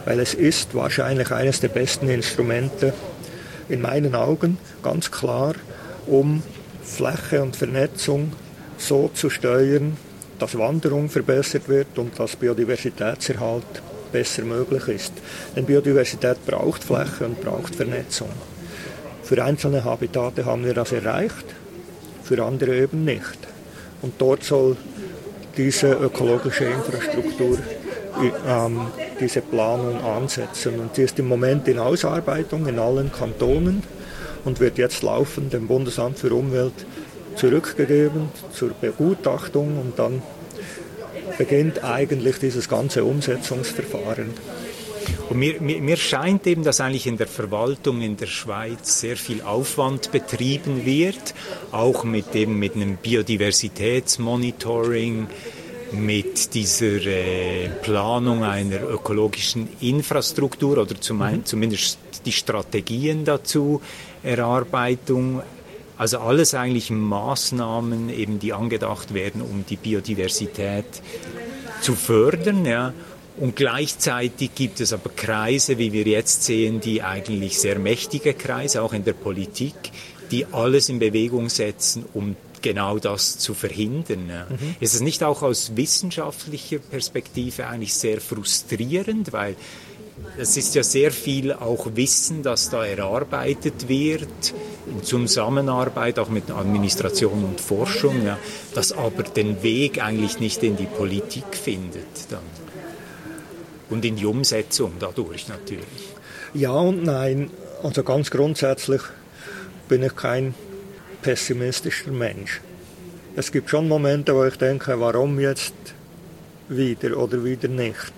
weil es ist wahrscheinlich eines der besten Instrumente, in meinen Augen ganz klar, um Fläche und Vernetzung so zu steuern, dass Wanderung verbessert wird und dass Biodiversitätserhalt besser möglich ist. Denn Biodiversität braucht Fläche und braucht Vernetzung. Für einzelne Habitate haben wir das erreicht, für andere eben nicht. Und dort soll diese ökologische Infrastruktur ähm, diese Planung ansetzen. Und sie ist im Moment in Ausarbeitung in allen Kantonen und wird jetzt laufend dem Bundesamt für Umwelt zurückgegeben zur Begutachtung und dann beginnt eigentlich dieses ganze Umsetzungsverfahren. Und mir, mir, mir scheint eben, dass eigentlich in der Verwaltung in der Schweiz sehr viel Aufwand betrieben wird, auch mit, eben mit einem Biodiversitätsmonitoring, mit dieser äh, Planung einer ökologischen Infrastruktur oder zum, mhm. zumindest die Strategien dazu, Erarbeitung. Also alles eigentlich Maßnahmen, eben, die angedacht werden, um die Biodiversität zu fördern. Ja. Und gleichzeitig gibt es aber Kreise, wie wir jetzt sehen, die eigentlich sehr mächtige Kreise, auch in der Politik, die alles in Bewegung setzen, um genau das zu verhindern. Ja. Mhm. Ist es nicht auch aus wissenschaftlicher Perspektive eigentlich sehr frustrierend, weil es ist ja sehr viel auch Wissen, das da erarbeitet wird, in Zusammenarbeit auch mit Administration und Forschung, ja, das aber den Weg eigentlich nicht in die Politik findet dann. Und in die Umsetzung dadurch natürlich. Ja und nein. Also ganz grundsätzlich bin ich kein pessimistischer Mensch. Es gibt schon Momente, wo ich denke, warum jetzt wieder oder wieder nicht.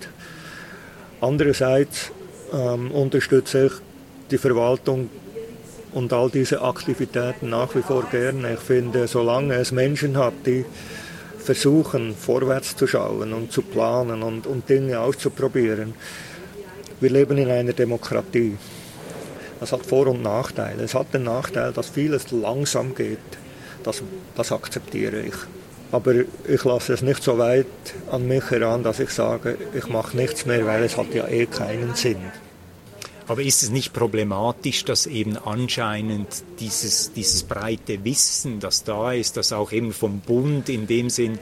Andererseits ähm, unterstütze ich die Verwaltung und all diese Aktivitäten nach wie vor gerne. Ich finde, solange es Menschen hat, die versuchen, vorwärts zu schauen und zu planen und, und Dinge auszuprobieren. Wir leben in einer Demokratie. Das hat Vor- und Nachteile. Es hat den Nachteil, dass vieles langsam geht. Das, das akzeptiere ich. Aber ich lasse es nicht so weit an mich heran, dass ich sage, ich mache nichts mehr, weil es hat ja eh keinen Sinn. Aber ist es nicht problematisch, dass eben anscheinend dieses, dieses breite Wissen, das da ist, das auch eben vom Bund in dem Sinn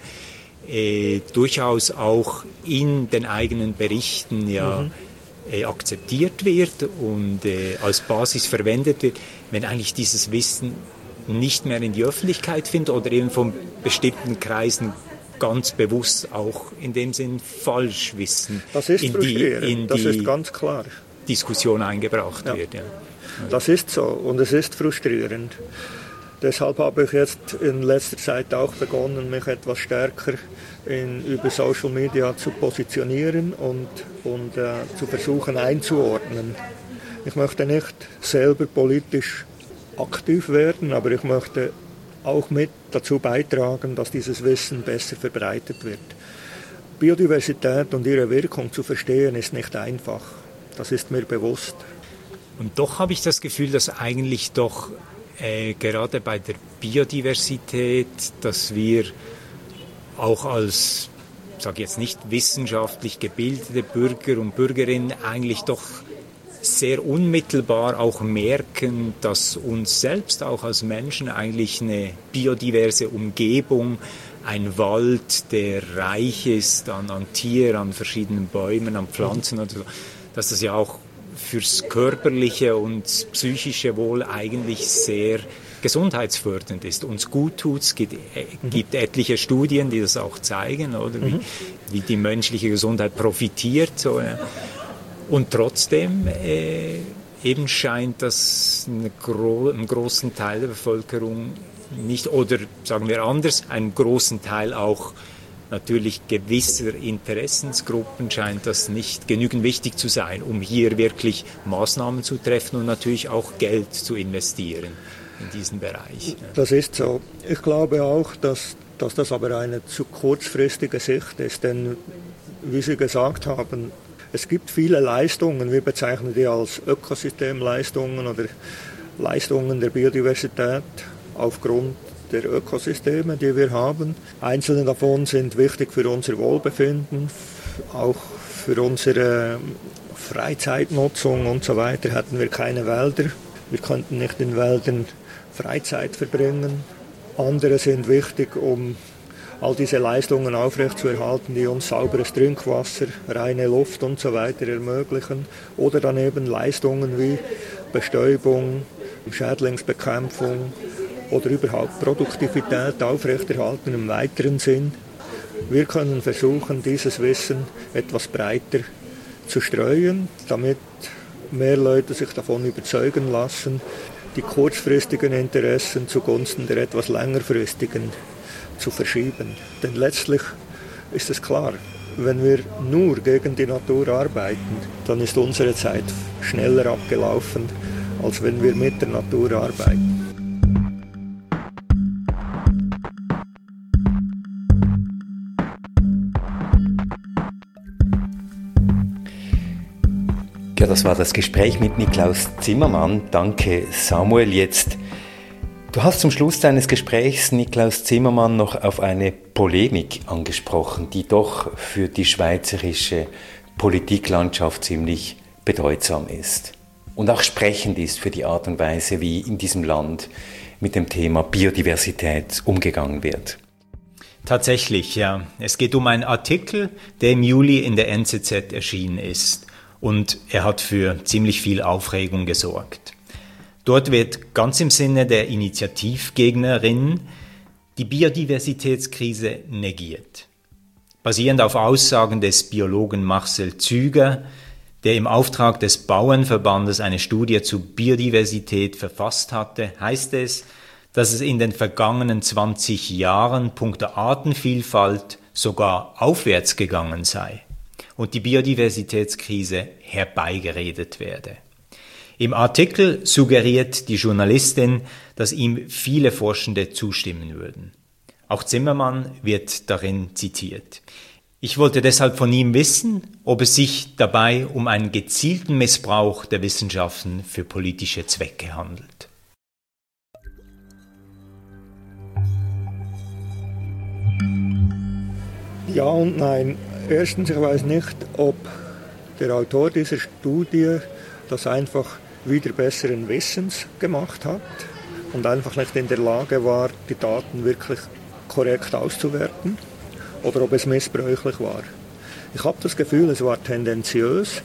äh, durchaus auch in den eigenen Berichten ja mhm. äh, akzeptiert wird und äh, als Basis verwendet wird, wenn eigentlich dieses Wissen nicht mehr in die Öffentlichkeit findet oder eben von bestimmten Kreisen ganz bewusst auch in dem Sinn Falschwissen das ist in die, in das die ist ganz klar. Diskussion eingebracht ja. wird. Ja. Das ist so und es ist frustrierend. Deshalb habe ich jetzt in letzter Zeit auch begonnen, mich etwas stärker in, über Social Media zu positionieren und, und äh, zu versuchen einzuordnen. Ich möchte nicht selber politisch aktiv werden, aber ich möchte auch mit dazu beitragen, dass dieses Wissen besser verbreitet wird. Biodiversität und ihre Wirkung zu verstehen, ist nicht einfach. Das ist mir bewusst. Und doch habe ich das Gefühl, dass eigentlich doch äh, gerade bei der Biodiversität, dass wir auch als, ich sage jetzt nicht wissenschaftlich gebildete Bürger und Bürgerinnen eigentlich doch sehr unmittelbar auch merken, dass uns selbst auch als Menschen eigentlich eine biodiverse Umgebung, ein Wald, der reich ist an, an Tieren, an verschiedenen Bäumen, an Pflanzen und so, dass das ja auch fürs körperliche und psychische Wohl eigentlich sehr gesundheitsfördernd ist. Uns gut tut, es gibt, äh, gibt etliche Studien, die das auch zeigen, oder wie, wie die menschliche Gesundheit profitiert. So, ja. Und trotzdem äh, eben scheint das eine gro- einen großen Teil der Bevölkerung nicht, oder sagen wir anders, einen großen Teil auch natürlich gewisser Interessensgruppen scheint das nicht genügend wichtig zu sein, um hier wirklich Maßnahmen zu treffen und natürlich auch Geld zu investieren in diesen Bereich. Das ist so. Ich glaube auch, dass, dass das aber eine zu kurzfristige Sicht ist, denn wie Sie gesagt haben, es gibt viele Leistungen, wir bezeichnen die als Ökosystemleistungen oder Leistungen der Biodiversität aufgrund der Ökosysteme, die wir haben. Einzelne davon sind wichtig für unser Wohlbefinden, auch für unsere Freizeitnutzung und so weiter hätten wir keine Wälder. Wir könnten nicht in Wäldern Freizeit verbringen. Andere sind wichtig, um all diese Leistungen aufrechtzuerhalten, die uns sauberes Trinkwasser, reine Luft und so weiter ermöglichen. Oder dann eben Leistungen wie Bestäubung, Schädlingsbekämpfung oder überhaupt Produktivität aufrechterhalten im weiteren Sinn. Wir können versuchen, dieses Wissen etwas breiter zu streuen, damit mehr Leute sich davon überzeugen lassen, die kurzfristigen Interessen zugunsten der etwas längerfristigen zu verschieben. Denn letztlich ist es klar, wenn wir nur gegen die Natur arbeiten, dann ist unsere Zeit schneller abgelaufen, als wenn wir mit der Natur arbeiten. Ja, das war das Gespräch mit Niklaus Zimmermann. Danke, Samuel. Jetzt, du hast zum Schluss deines Gesprächs, Niklaus Zimmermann, noch auf eine Polemik angesprochen, die doch für die schweizerische Politiklandschaft ziemlich bedeutsam ist und auch sprechend ist für die Art und Weise, wie in diesem Land mit dem Thema Biodiversität umgegangen wird. Tatsächlich, ja. Es geht um einen Artikel, der im Juli in der N Z Z erschienen ist. Und er hat für ziemlich viel Aufregung gesorgt. Dort wird ganz im Sinne der Initiativgegnerinnen die Biodiversitätskrise negiert. Basierend auf Aussagen des Biologen Marcel Züger, der im Auftrag des Bauernverbandes eine Studie zu Biodiversität verfasst hatte, heißt es, dass es in den vergangenen zwanzig Jahren punkto Artenvielfalt sogar aufwärts gegangen sei und die Biodiversitätskrise herbeigeredet werde. Im Artikel suggeriert die Journalistin, dass ihm viele Forschende zustimmen würden. Auch Zimmermann wird darin zitiert. Ich wollte deshalb von ihm wissen, ob es sich dabei um einen gezielten Missbrauch der Wissenschaften für politische Zwecke handelt. Ja und nein. Erstens, ich weiß nicht, ob der Autor dieser Studie das einfach wieder besseren Wissens gemacht hat und einfach nicht in der Lage war, die Daten wirklich korrekt auszuwerten, oder ob es missbräuchlich war. Ich habe das Gefühl, es war tendenziös,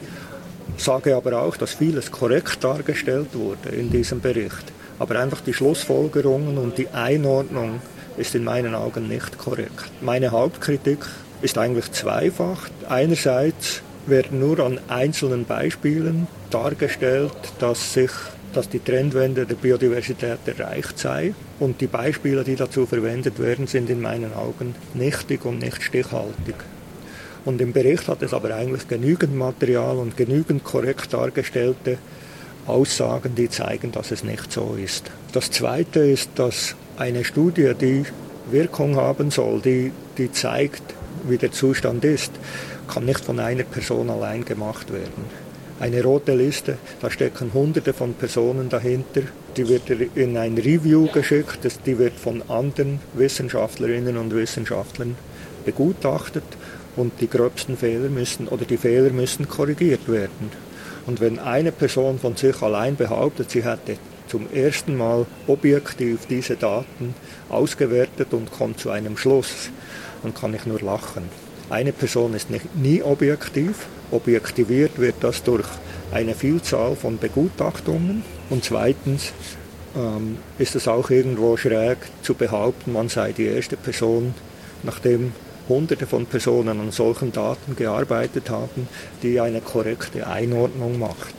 sage aber auch, dass vieles korrekt dargestellt wurde in diesem Bericht. Aber einfach die Schlussfolgerungen und die Einordnung ist in meinen Augen nicht korrekt. Meine Hauptkritik ist eigentlich zweifach. Einerseits werden nur an einzelnen Beispielen dargestellt, dass, sich, dass die Trendwende der Biodiversität erreicht sei. Und die Beispiele, die dazu verwendet werden, sind in meinen Augen nichtig und nicht stichhaltig. Und im Bericht hat es aber eigentlich genügend Material und genügend korrekt dargestellte Aussagen, die zeigen, dass es nicht so ist. Das Zweite ist, dass eine Studie, die Wirkung haben soll, die, die zeigt, wie der Zustand ist, kann nicht von einer Person allein gemacht werden. Eine rote Liste, da stecken hunderte von Personen dahinter, die wird in ein Review geschickt, die wird von anderen Wissenschaftlerinnen und Wissenschaftlern begutachtet und die gröbsten Fehler müssen oder die Fehler müssen korrigiert werden. Und wenn eine Person von sich allein behauptet, sie hätte zum ersten Mal objektiv diese Daten ausgewertet und kommt zu einem Schluss, dann kann ich nur lachen. Eine Person ist nicht, nie objektiv. Objektiviert wird das durch eine Vielzahl von Begutachtungen. Und zweitens ähm, ist es auch irgendwo schräg zu behaupten, man sei die erste Person, nachdem Hunderte von Personen an solchen Daten gearbeitet haben, die eine korrekte Einordnung macht.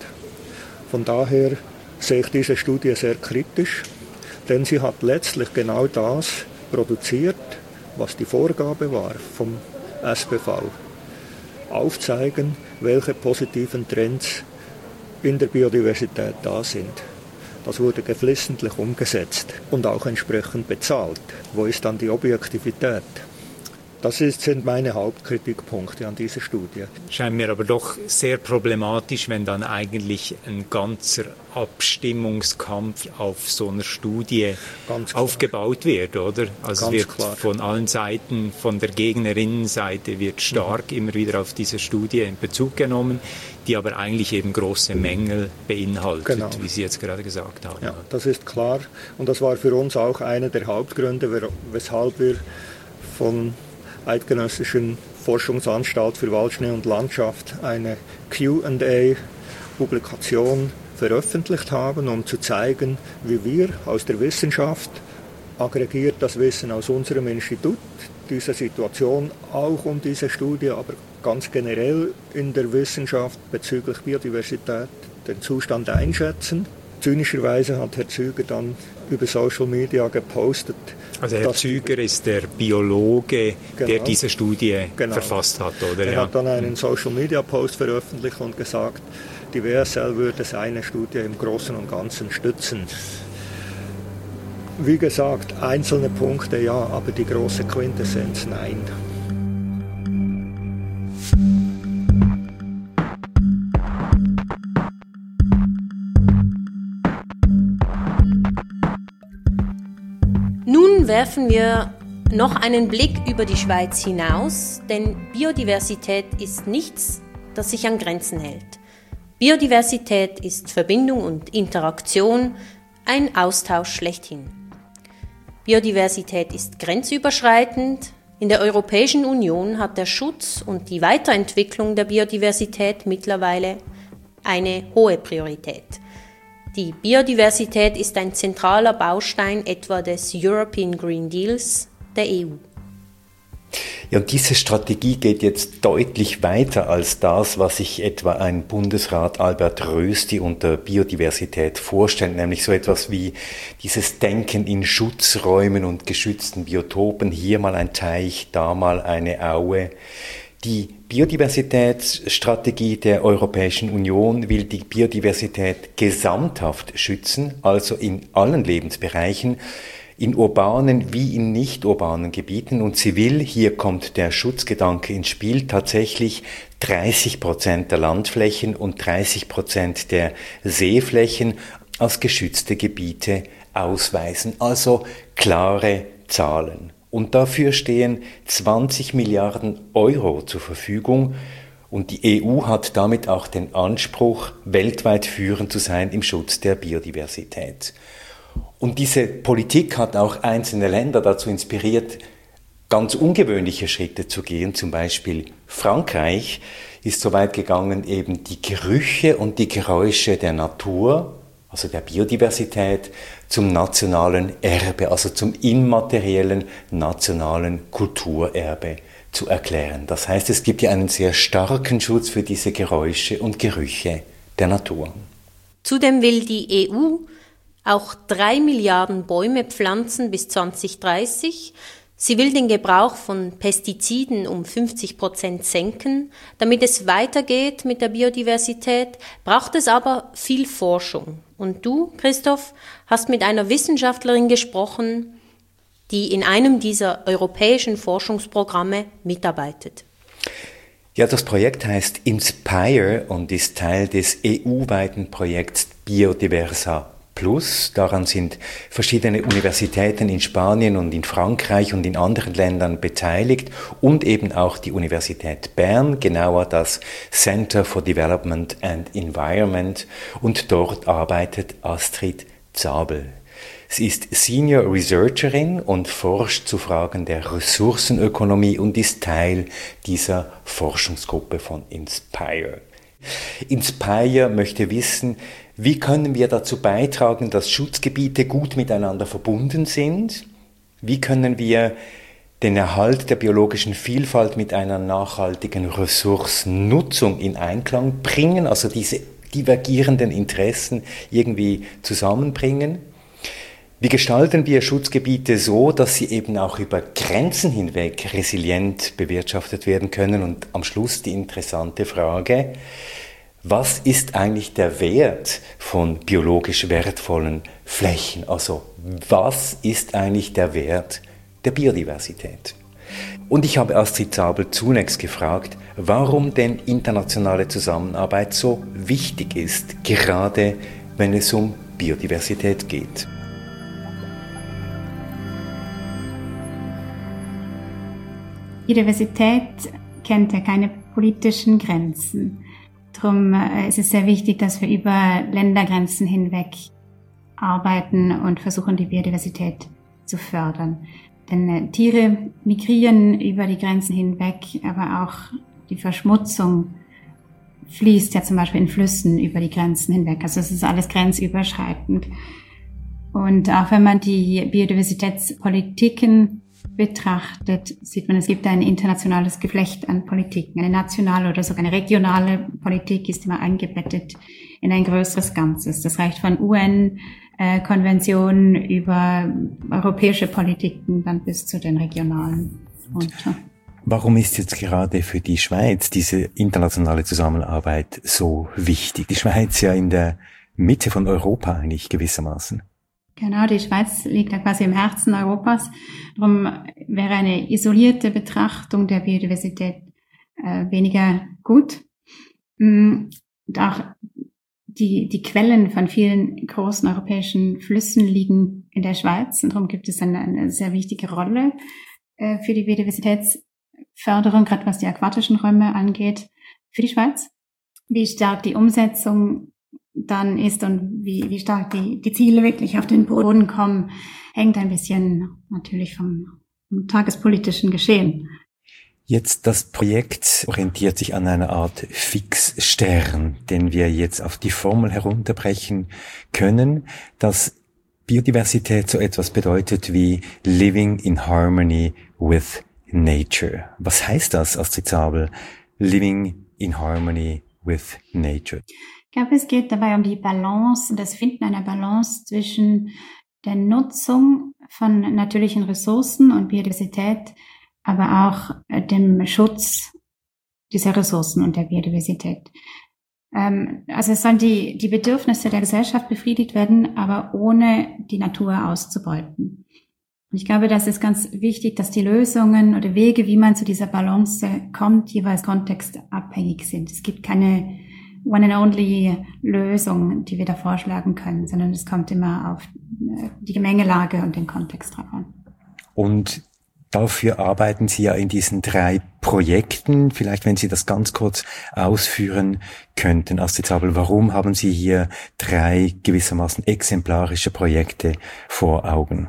Von daher sehe ich diese Studie sehr kritisch, denn sie hat letztlich genau das produziert, was die Vorgabe war vom S B V. Aufzeigen, welche positiven Trends in der Biodiversität da sind. Das wurde geflissentlich umgesetzt und auch entsprechend bezahlt. Wo ist dann die Objektivität? Das ist, sind meine Hauptkritikpunkte an dieser Studie. Scheint mir aber doch sehr problematisch, wenn dann eigentlich ein ganzer Abstimmungskampf auf so einer Studie aufgebaut wird, oder? Also Ganz wird klar. Von allen Seiten, von der Gegnerinnenseite wird stark mhm. immer wieder auf diese Studie in Bezug genommen, die aber eigentlich eben große Mängel beinhaltet, genau. wie Sie jetzt gerade gesagt haben. Ja, das ist klar. Und das war für uns auch einer der Hauptgründe, weshalb wir von Eidgenössischen Forschungsanstalt für Waldschnee und Landschaft eine Q and A-Publikation veröffentlicht haben, um zu zeigen, wie wir aus der Wissenschaft, aggregiert das Wissen aus unserem Institut, diese Situation auch um diese Studie, aber ganz generell in der Wissenschaft bezüglich Biodiversität den Zustand einschätzen. Zynischerweise hat Herr Züger dann über Social Media gepostet. Also Herr Züger ist der Biologe, genau, der diese Studie genau. verfasst hat, oder? Er ja. hat dann einen Social Media Post veröffentlicht und gesagt, die W S L würde seine Studie im Großen und Ganzen stützen. Wie gesagt, einzelne Punkte ja, aber die große Quintessenz nein. Nun werfen wir noch einen Blick über die Schweiz hinaus, denn Biodiversität ist nichts, das sich an Grenzen hält. Biodiversität ist Verbindung und Interaktion, ein Austausch schlechthin. Biodiversität ist grenzüberschreitend. In der Europäischen Union hat der Schutz und die Weiterentwicklung der Biodiversität mittlerweile eine hohe Priorität. Die Biodiversität ist ein zentraler Baustein etwa des European Green Deals der E U. Ja, und diese Strategie geht jetzt deutlich weiter als das, was sich etwa ein Bundesrat Albert Rösti unter Biodiversität vorstellt, nämlich so etwas wie dieses Denken in Schutzräumen und geschützten Biotopen, hier mal ein Teich, da mal eine Aue. Die Biodiversitätsstrategie der Europäischen Union will die Biodiversität gesamthaft schützen, also in allen Lebensbereichen, in urbanen wie in nicht urbanen Gebieten, und sie will, hier kommt der Schutzgedanke ins Spiel, tatsächlich dreißig Prozent der Landflächen und dreißig Prozent der Seeflächen als geschützte Gebiete ausweisen, also klare Zahlen. Und dafür stehen zwanzig Milliarden Euro zur Verfügung. Und die E U hat damit auch den Anspruch, weltweit führend zu sein im Schutz der Biodiversität. Und diese Politik hat auch einzelne Länder dazu inspiriert, ganz ungewöhnliche Schritte zu gehen. Zum Beispiel Frankreich ist so weit gegangen, eben die Gerüche und die Geräusche der Natur, also der Biodiversität, zum nationalen Erbe, also zum immateriellen nationalen Kulturerbe zu erklären. Das heißt, es gibt ja einen sehr starken Schutz für diese Geräusche und Gerüche der Natur. Zudem will die E U auch drei Milliarden Bäume pflanzen bis zwanzig dreißig. Sie will den Gebrauch von Pestiziden um fünfzig Prozent senken. Damit es weitergeht mit der Biodiversität, braucht es aber viel Forschung. Und du, Christoph, hast mit einer Wissenschaftlerin gesprochen, die in einem dieser europäischen Forschungsprogramme mitarbeitet. Ja, das Projekt heißt Inspire und ist Teil des E U-weiten Projekts Biodiversa Plus. Daran sind verschiedene Universitäten in Spanien und in Frankreich und in anderen Ländern beteiligt und eben auch die Universität Bern, genauer das Center for Development and Environment, und dort arbeitet Astrid Zabel. Sie ist Senior Researcherin und forscht zu Fragen der Ressourcenökonomie und ist Teil dieser Forschungsgruppe von Inspire. Inspire möchte wissen, wie können wir dazu beitragen, dass Schutzgebiete gut miteinander verbunden sind? Wie können wir den Erhalt der biologischen Vielfalt mit einer nachhaltigen Ressourcennutzung in Einklang bringen, also diese divergierenden Interessen irgendwie zusammenbringen? Wie gestalten wir Schutzgebiete so, dass sie eben auch über Grenzen hinweg resilient bewirtschaftet werden können? Und am Schluss die interessante Frage: Was ist eigentlich der Wert von biologisch wertvollen Flächen? Also was ist eigentlich der Wert der Biodiversität? Und ich habe Astrid Zabel zunächst gefragt, warum denn internationale Zusammenarbeit so wichtig ist, gerade wenn es um Biodiversität geht. Biodiversität kennt ja keine politischen Grenzen. Darum ist es sehr wichtig, dass wir über Ländergrenzen hinweg arbeiten und versuchen, die Biodiversität zu fördern. Denn Tiere migrieren über die Grenzen hinweg, aber auch die Verschmutzung fließt ja zum Beispiel in Flüssen über die Grenzen hinweg. Also es ist alles grenzüberschreitend. Und auch wenn man die Biodiversitätspolitiken betrachtet, sieht man, es gibt ein internationales Geflecht an Politiken. Eine nationale oder sogar eine regionale Politik ist immer eingebettet in ein größeres Ganzes. Das reicht von U N-Konventionen über europäische Politiken dann bis zu den regionalen. Und, ja. Warum ist jetzt gerade für die Schweiz diese internationale Zusammenarbeit so wichtig? Die Schweiz ja in der Mitte von Europa eigentlich gewissermaßen. Genau, die Schweiz liegt ja quasi im Herzen Europas. Darum wäre eine isolierte Betrachtung der Biodiversität äh, weniger gut. Und auch die, die Quellen von vielen großen europäischen Flüssen liegen in der Schweiz. Und darum gibt es eine, eine sehr wichtige Rolle äh, für die Biodiversitätsförderung, gerade was die aquatischen Räume angeht, für die Schweiz. Wie stark die Umsetzung dann ist und wie, wie stark die, die Ziele wirklich auf den Boden kommen, hängt ein bisschen natürlich vom, vom tagespolitischen Geschehen. Jetzt das Projekt orientiert sich an einer Art Fixstern, den wir jetzt auf die Formel herunterbrechen können, dass Biodiversität so etwas bedeutet wie Living in Harmony with Nature. Was heißt das, Astrid Zabel? Living in Harmony with Nature. Ich glaube, es geht dabei um die Balance, das Finden einer Balance zwischen der Nutzung von natürlichen Ressourcen und Biodiversität, aber auch dem Schutz dieser Ressourcen und der Biodiversität. Ähm, also es sollen die, die Bedürfnisse der Gesellschaft befriedigt werden, aber ohne die Natur auszubeuten. Und ich glaube, das ist ganz wichtig, dass die Lösungen oder Wege, wie man zu dieser Balance kommt, jeweils kontextabhängig sind. Es gibt keine One-and-Only-Lösung, die wir da vorschlagen können, sondern es kommt immer auf die Gemengelage und den Kontext drauf an. Und dafür arbeiten Sie ja in diesen drei Projekten. Vielleicht, wenn Sie das ganz kurz ausführen könnten, Astrid Zabel, warum haben Sie hier drei gewissermaßen exemplarische Projekte vor Augen?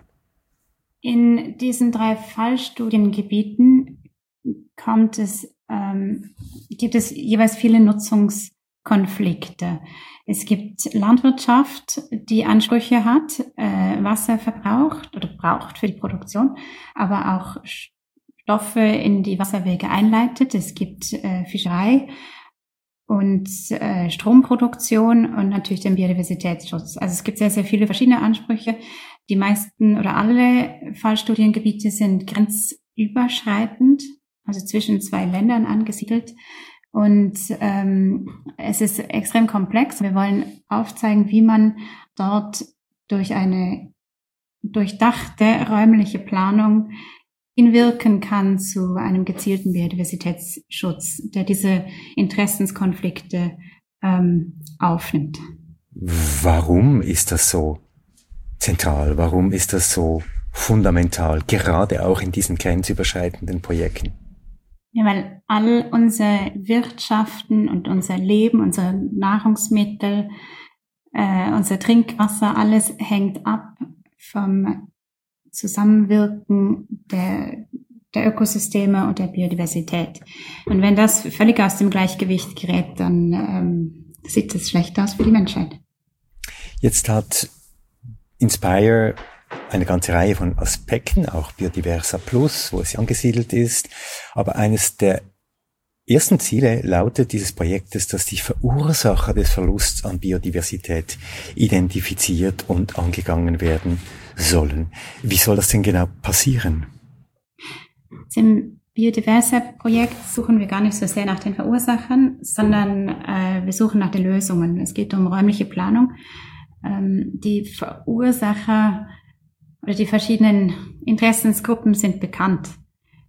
In diesen drei Fallstudiengebieten kommt es, ähm, gibt es jeweils viele Nutzungs Konflikte. Es gibt Landwirtschaft, die Ansprüche hat, äh, Wasser verbraucht oder braucht für die Produktion, aber auch Stoffe in die Wasserwege einleitet. Es gibt äh, Fischerei und äh, Stromproduktion und natürlich den Biodiversitätsschutz. Also es gibt sehr, sehr viele verschiedene Ansprüche. Die meisten oder alle Fallstudiengebiete sind grenzüberschreitend, also zwischen zwei Ländern angesiedelt. Und ähm, es ist extrem komplex. Wir wollen aufzeigen, wie man dort durch eine durchdachte räumliche Planung hinwirken kann zu einem gezielten Biodiversitätsschutz, der diese Interessenskonflikte ähm, aufnimmt. Warum ist das so zentral? Warum ist das so fundamental, gerade auch in diesen grenzüberschreitenden Projekten? Ja, weil all unsere Wirtschaften und unser Leben, unsere Nahrungsmittel, äh, unser Trinkwasser, alles hängt ab vom Zusammenwirken der, der Ökosysteme und der Biodiversität. Und wenn das völlig aus dem Gleichgewicht gerät, dann ähm, sieht es schlecht aus für die Menschheit. Jetzt hat Inspire eine ganze Reihe von Aspekten, auch Biodiversa Plus, wo es angesiedelt ist. Aber eines der ersten Ziele lautet dieses Projektes, dass die Verursacher des Verlusts an Biodiversität identifiziert und angegangen werden sollen. Wie soll das denn genau passieren? Im Biodiversa-Projekt suchen wir gar nicht so sehr nach den Verursachern, sondern äh, wir suchen nach den Lösungen. Es geht um räumliche Planung. Ähm, die Verursacher oder die verschiedenen Interessensgruppen sind bekannt.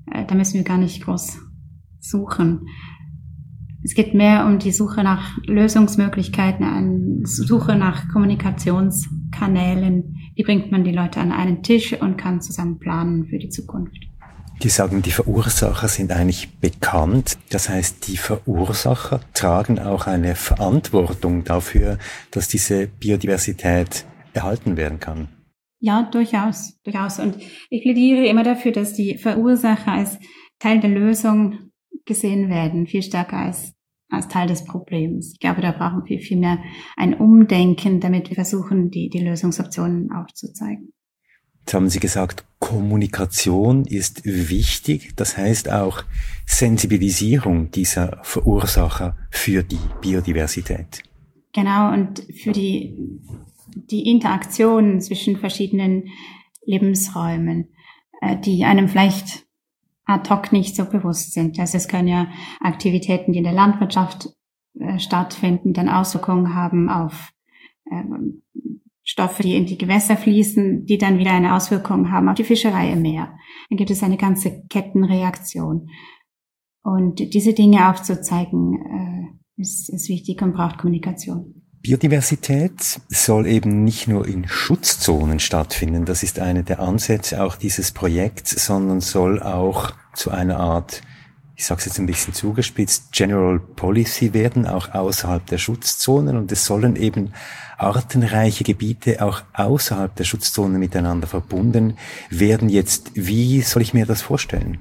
äh, da müssen wir gar nicht groß suchen. Es geht mehr um die Suche nach Lösungsmöglichkeiten, eine Suche nach Kommunikationskanälen. Wie bringt man die Leute an einen Tisch und kann zusammen planen für die Zukunft? Die sagen, die Verursacher sind eigentlich bekannt. Das heißt, die Verursacher tragen auch eine Verantwortung dafür, dass diese Biodiversität erhalten werden kann. Ja, durchaus, durchaus. Und ich plädiere immer dafür, dass die Verursacher als Teil der Lösung gesehen werden, viel stärker als, als Teil des Problems. Ich glaube, da brauchen wir viel mehr ein Umdenken, damit wir versuchen, die, die Lösungsoptionen aufzuzeigen. Jetzt haben Sie gesagt, Kommunikation ist wichtig. Das heißt auch Sensibilisierung dieser Verursacher für die Biodiversität. Genau, und für die, die Interaktion zwischen verschiedenen Lebensräumen, die einem vielleicht ad hoc nicht so bewusst sind. Also es können ja Aktivitäten, die in der Landwirtschaft äh, stattfinden, dann Auswirkungen haben auf ähm, Stoffe, die in die Gewässer fließen, die dann wieder eine Auswirkung haben auf die Fischerei im Meer. Dann gibt es eine ganze Kettenreaktion. Und diese Dinge aufzuzeigen, äh, ist, ist wichtig und braucht Kommunikation. Biodiversität soll eben nicht nur in Schutzzonen stattfinden, das ist einer der Ansätze auch dieses Projekts, sondern soll auch zu einer Art, ich sage es jetzt ein bisschen zugespitzt, General Policy werden, auch außerhalb der Schutzzonen, und es sollen eben artenreiche Gebiete auch außerhalb der Schutzzonen miteinander verbunden werden. Jetzt, wie soll ich mir das vorstellen?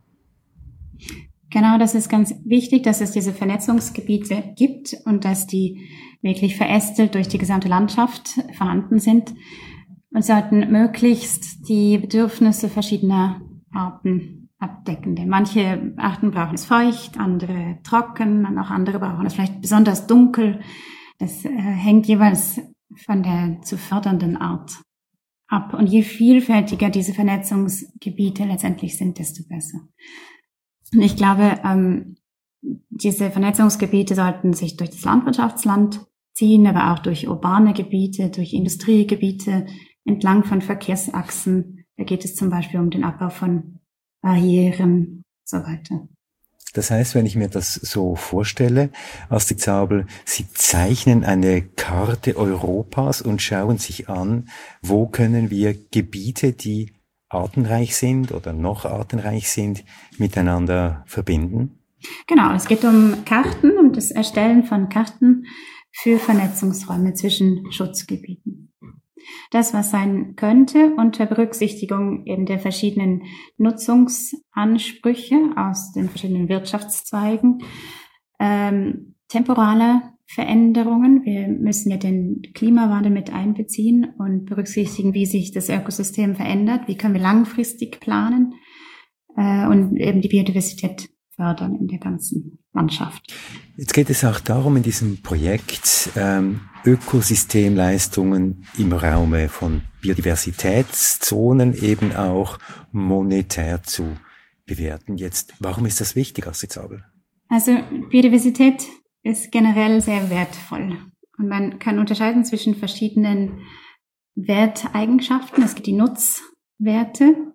Genau, das ist ganz wichtig, dass es diese Vernetzungsgebiete gibt und dass die wirklich verästelt durch die gesamte Landschaft vorhanden sind und sollten möglichst die Bedürfnisse verschiedener Arten abdecken. Denn manche Arten brauchen es feucht, andere trocken und auch andere brauchen es vielleicht besonders dunkel. Das äh, hängt jeweils von der zu fördernden Art ab. Und je vielfältiger diese Vernetzungsgebiete letztendlich sind, desto besser. Und ich glaube, ähm, diese Vernetzungsgebiete sollten sich durch das Landwirtschaftsland ziehen, aber auch durch urbane Gebiete, durch Industriegebiete, entlang von Verkehrsachsen. Da geht es zum Beispiel um den Abbau von Barrieren und so weiter. Das heißt, wenn ich mir das so vorstelle, Astrid Zabel, Sie zeichnen eine Karte Europas und schauen sich an, wo können wir Gebiete, die artenreich sind oder noch artenreich sind, miteinander verbinden? Genau, es geht um Karten, um das Erstellen von Karten für Vernetzungsräume zwischen Schutzgebieten. Das, was sein könnte, unter Berücksichtigung eben der verschiedenen Nutzungsansprüche aus den verschiedenen Wirtschaftszweigen, ähm, temporale Veränderungen. Wir müssen ja den Klimawandel mit einbeziehen und berücksichtigen, wie sich das Ökosystem verändert, wie können wir langfristig planen äh, und eben die Biodiversität fördern in der ganzen Landschaft. Jetzt geht es auch darum, in diesem Projekt ähm, Ökosystemleistungen im Raume von Biodiversitätszonen eben auch monetär zu bewerten. Jetzt, warum ist das wichtig, Astrid Zabel? Also Biodiversität ist generell sehr wertvoll. Und man kann unterscheiden zwischen verschiedenen Werteigenschaften. Es gibt die Nutzwerte,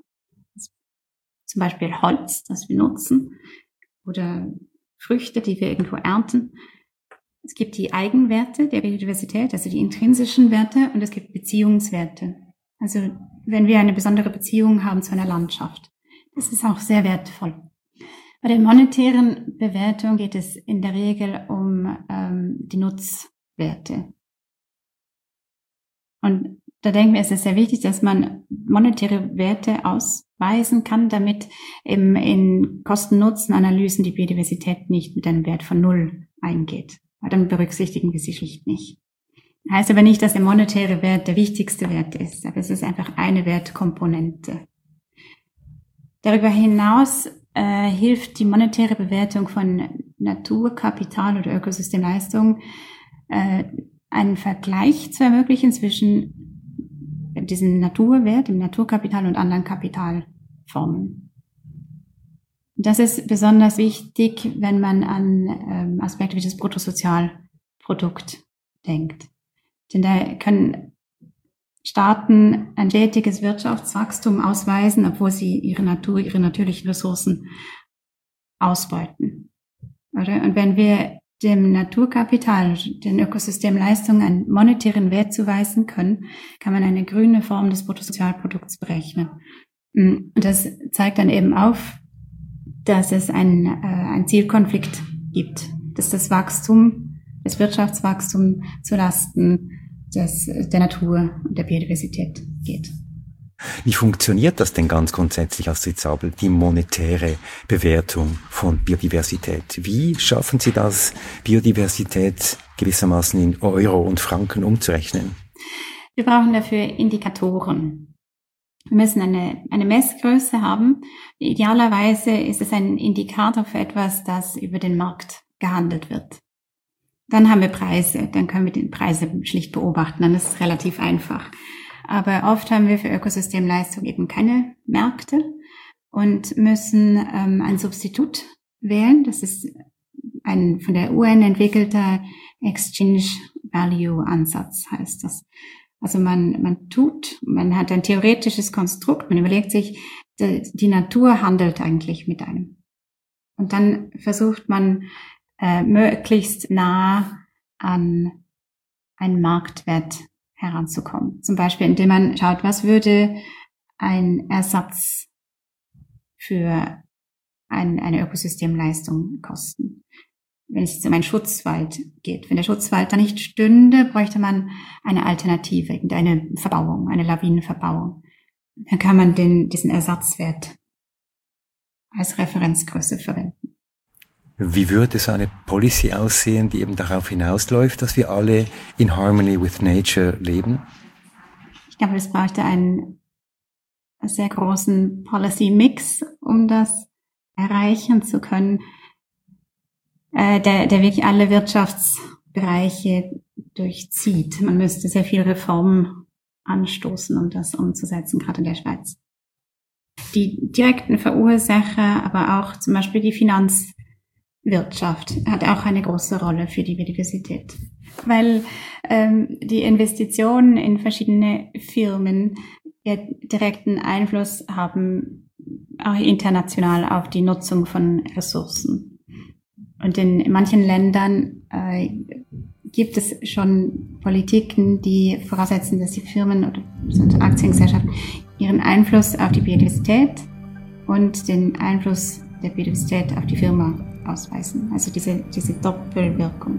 zum Beispiel Holz, das wir nutzen, oder Früchte, die wir irgendwo ernten. Es gibt die Eigenwerte der Biodiversität, also die intrinsischen Werte, und es gibt Beziehungswerte. Also wenn wir eine besondere Beziehung haben zu einer Landschaft. Das ist auch sehr wertvoll. Bei der monetären Bewertung geht es in der Regel um ähm, die Nutzwerte. Und da denken wir, es ist sehr wichtig, dass man monetäre Werte ausweisen kann, damit eben in Kosten-Nutzen-Analysen die Biodiversität nicht mit einem Wert von null eingeht. Weil dann berücksichtigen wir sie schlicht nicht. Heißt aber nicht, dass der monetäre Wert der wichtigste Wert ist, aber es ist einfach eine Wertkomponente. Darüber hinaus äh, hilft die monetäre Bewertung von Naturkapital oder Ökosystemleistung, äh, einen Vergleich zu ermöglichen zwischen diesem Naturwert, dem Naturkapital und anderen Kapitalformen. Das ist besonders wichtig, wenn man an ähm, Aspekte wie das Bruttosozialprodukt denkt. Denn da können Staaten ein stetiges Wirtschaftswachstum ausweisen, obwohl sie ihre Natur, ihre natürlichen Ressourcen ausbeuten. Oder? Und wenn wir dem Naturkapital, den Ökosystemleistungen einen monetären Wert zuweisen können, kann man eine grüne Form des Bruttosozialprodukts berechnen. Und das zeigt dann eben auf, dass es einen, äh, einen Zielkonflikt gibt, dass das Wachstum, das Wirtschaftswachstum zulasten des, der Natur und der Biodiversität geht. Wie funktioniert das denn ganz grundsätzlich, Astrid Sabel, die monetäre Bewertung von Biodiversität? Wie schaffen Sie das, Biodiversität gewissermaßen in Euro und Franken umzurechnen? Wir brauchen dafür Indikatoren. Wir müssen eine, eine Messgröße haben. Idealerweise ist es ein Indikator für etwas, das über den Markt gehandelt wird. Dann haben wir Preise, dann können wir die Preise schlicht beobachten, dann ist es relativ einfach. Aber oft haben wir für Ökosystemleistung eben keine Märkte und müssen ähm, ein Substitut wählen. Das ist ein von der U N entwickelter Exchange Value Ansatz, heißt das. Also man, man tut, man hat ein theoretisches Konstrukt, man überlegt sich, die, die Natur handelt eigentlich mit einem. Und dann versucht man äh, möglichst nah an einen Marktwert heranzukommen. Zum Beispiel, indem man schaut, was würde ein Ersatz für ein, eine Ökosystemleistung kosten. Wenn es um einen Schutzwald geht. Wenn der Schutzwald da nicht stünde, bräuchte man eine Alternative, eine Verbauung, eine Lawinenverbauung. Dann kann man den, diesen Ersatzwert als Referenzgröße verwenden. Wie würde so eine Policy aussehen, die eben darauf hinausläuft, dass wir alle in harmony with nature leben? Ich glaube, es bräuchte einen sehr großen Policy-Mix, um das erreichen zu können, äh, der, der wirklich alle Wirtschaftsbereiche durchzieht. Man müsste sehr viel Reformen anstoßen, um das umzusetzen, gerade in der Schweiz. Die direkten Verursacher, aber auch zum Beispiel die Finanz Wirtschaft hat auch eine große Rolle für die Biodiversität, weil ähm, die Investitionen in verschiedene Firmen ja direkten Einfluss haben, auch international, auf die Nutzung von Ressourcen. Und in manchen Ländern äh, gibt es schon Politiken, die voraussetzen, dass die Firmen oder Aktiengesellschaften ihren Einfluss auf die Biodiversität und den Einfluss der Biodiversität auf die Firma ausweisen. Also diese, diese Doppelwirkung.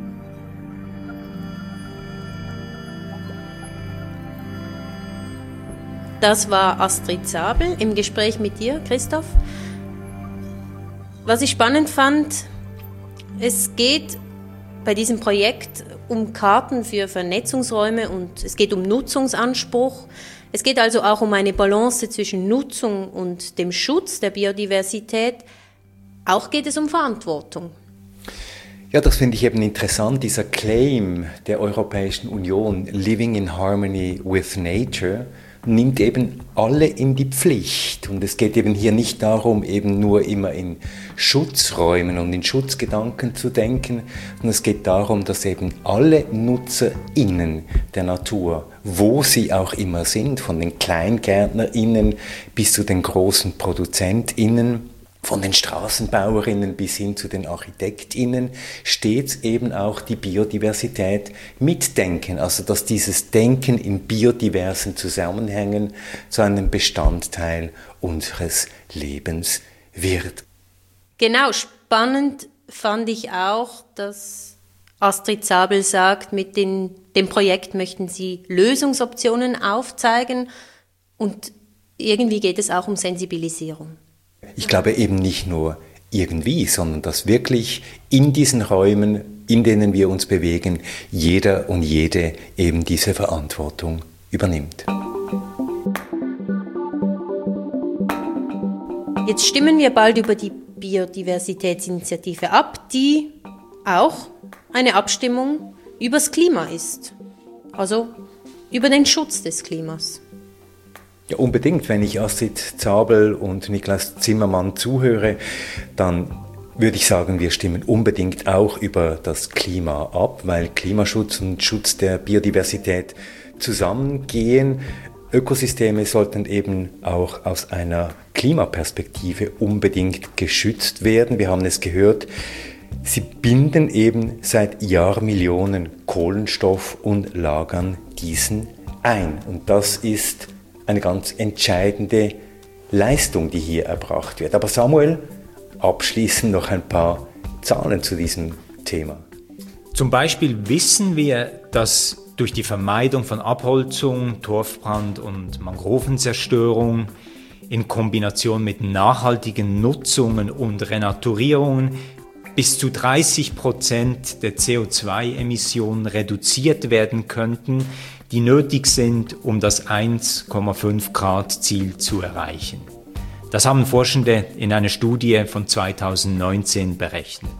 Das war Astrid Sabel im Gespräch mit dir, Christoph. Was ich spannend fand, es geht bei diesem Projekt um Karten für Vernetzungsräume und es geht um Nutzungsanspruch. Es geht also auch um eine Balance zwischen Nutzung und dem Schutz der Biodiversität. Auch geht es um Verantwortung. Ja, das finde ich eben interessant, dieser Claim der Europäischen Union, Living in Harmony with Nature, nimmt eben alle in die Pflicht. Und es geht eben hier nicht darum, eben nur immer in Schutzräumen und in Schutzgedanken zu denken, sondern es geht darum, dass eben alle NutzerInnen der Natur, wo sie auch immer sind, von den KleingärtnerInnen bis zu den großen ProduzentInnen, von den Straßenbauerinnen bis hin zu den ArchitektInnen, stets eben auch die Biodiversität mitdenken. Also dass dieses Denken in biodiversen Zusammenhängen zu einem Bestandteil unseres Lebens wird. Genau, spannend fand ich auch, dass Astrid Sabel sagt, mit den, dem Projekt möchten sie Lösungsoptionen aufzeigen und irgendwie geht es auch um Sensibilisierung. Ich glaube eben nicht nur irgendwie, sondern dass wirklich in diesen Räumen, in denen wir uns bewegen, jeder und jede eben diese Verantwortung übernimmt. Jetzt stimmen wir bald über die Biodiversitätsinitiative ab, die auch eine Abstimmung übers Klima ist, also über den Schutz des Klimas. Ja, unbedingt. Wenn ich Astrid Sabel und Niklas Zimmermann zuhöre, dann würde ich sagen, wir stimmen unbedingt auch über das Klima ab, weil Klimaschutz und Schutz der Biodiversität, zusammengehen. Ökosysteme sollten eben auch aus einer Klimaperspektive unbedingt geschützt werden. Wir haben es gehört, sie binden eben seit Jahrmillionen Kohlenstoff und lagern diesen ein. Und das ist eine ganz entscheidende Leistung, die hier erbracht wird. Aber Samuel, abschließend noch ein paar Zahlen zu diesem Thema. Zum Beispiel wissen wir, dass durch die Vermeidung von Abholzung, Torfbrand und Mangrovenzerstörung in Kombination mit nachhaltigen Nutzungen und Renaturierungen bis zu dreißig Prozent der C O zwei Emissionen reduziert werden könnten, die nötig sind, um das eins Komma fünf Grad Ziel zu erreichen. Das haben Forschende in einer Studie von zweitausendneunzehn berechnet.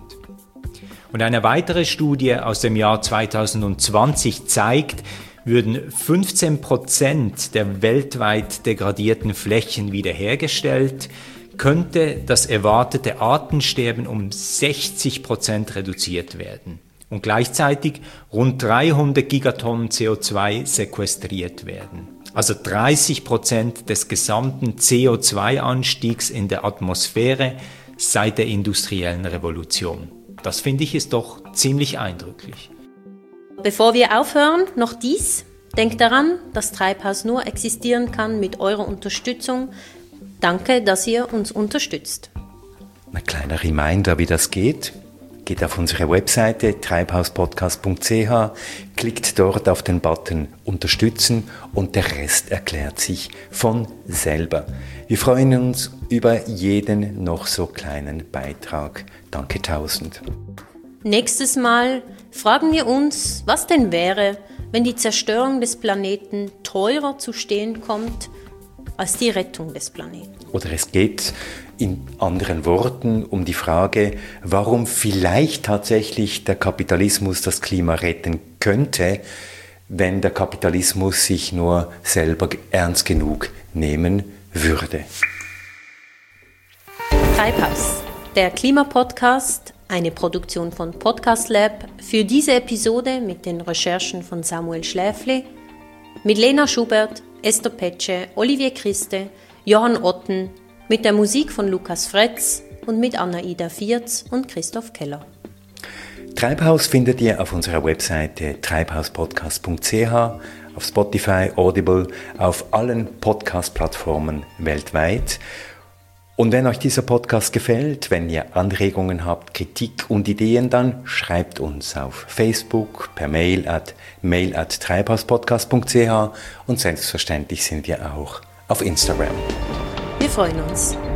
Und eine weitere Studie aus dem Jahr zweitausendzwanzig zeigt, würden fünfzehn Prozent der weltweit degradierten Flächen wiederhergestellt, könnte das erwartete Artensterben um sechzig Prozent reduziert werden und gleichzeitig rund dreihundert Gigatonnen C O zwei sequestriert werden. Also dreißig Prozent des gesamten C O zwei Anstiegs in der Atmosphäre seit der industriellen Revolution. Das finde ich ist doch ziemlich eindrücklich. Bevor wir aufhören, noch dies. Denkt daran, dass Treibhaus nur existieren kann mit eurer Unterstützung. Danke, dass ihr uns unterstützt. Ein kleiner Reminder, wie das geht. Geht auf unsere Webseite treibhauspodcast punkt c h, klickt dort auf den Button Unterstützen und der Rest erklärt sich von selber. Wir freuen uns über jeden noch so kleinen Beitrag. Danke tausend. Nächstes Mal fragen wir uns, was denn wäre, wenn die Zerstörung des Planeten teurer zu stehen kommt als die Rettung des Planeten. Oder es geht in anderen Worten um die Frage, warum vielleicht tatsächlich der Kapitalismus das Klima retten könnte, wenn der Kapitalismus sich nur selber ernst genug nehmen würde. Treibhaus, der Klimapodcast, eine Produktion von Podcast Lab, für diese Episode mit den Recherchen von Samuel Schläfli, mit Lena Schubert, Esther Petsche, Olivier Christe, Johann Otten, mit der Musik von Lukas Fretz und mit Anna-Ida Vierz und Christoph Keller. Treibhaus findet ihr auf unserer Webseite treibhauspodcast punkt c h, auf Spotify, Audible, auf allen Podcast-Plattformen weltweit. Und wenn euch dieser Podcast gefällt, wenn ihr Anregungen habt, Kritik und Ideen, dann schreibt uns auf Facebook, per Mail at mail at treibhauspodcast punkt c h und selbstverständlich sind wir auch auf Instagram. Wir freuen uns.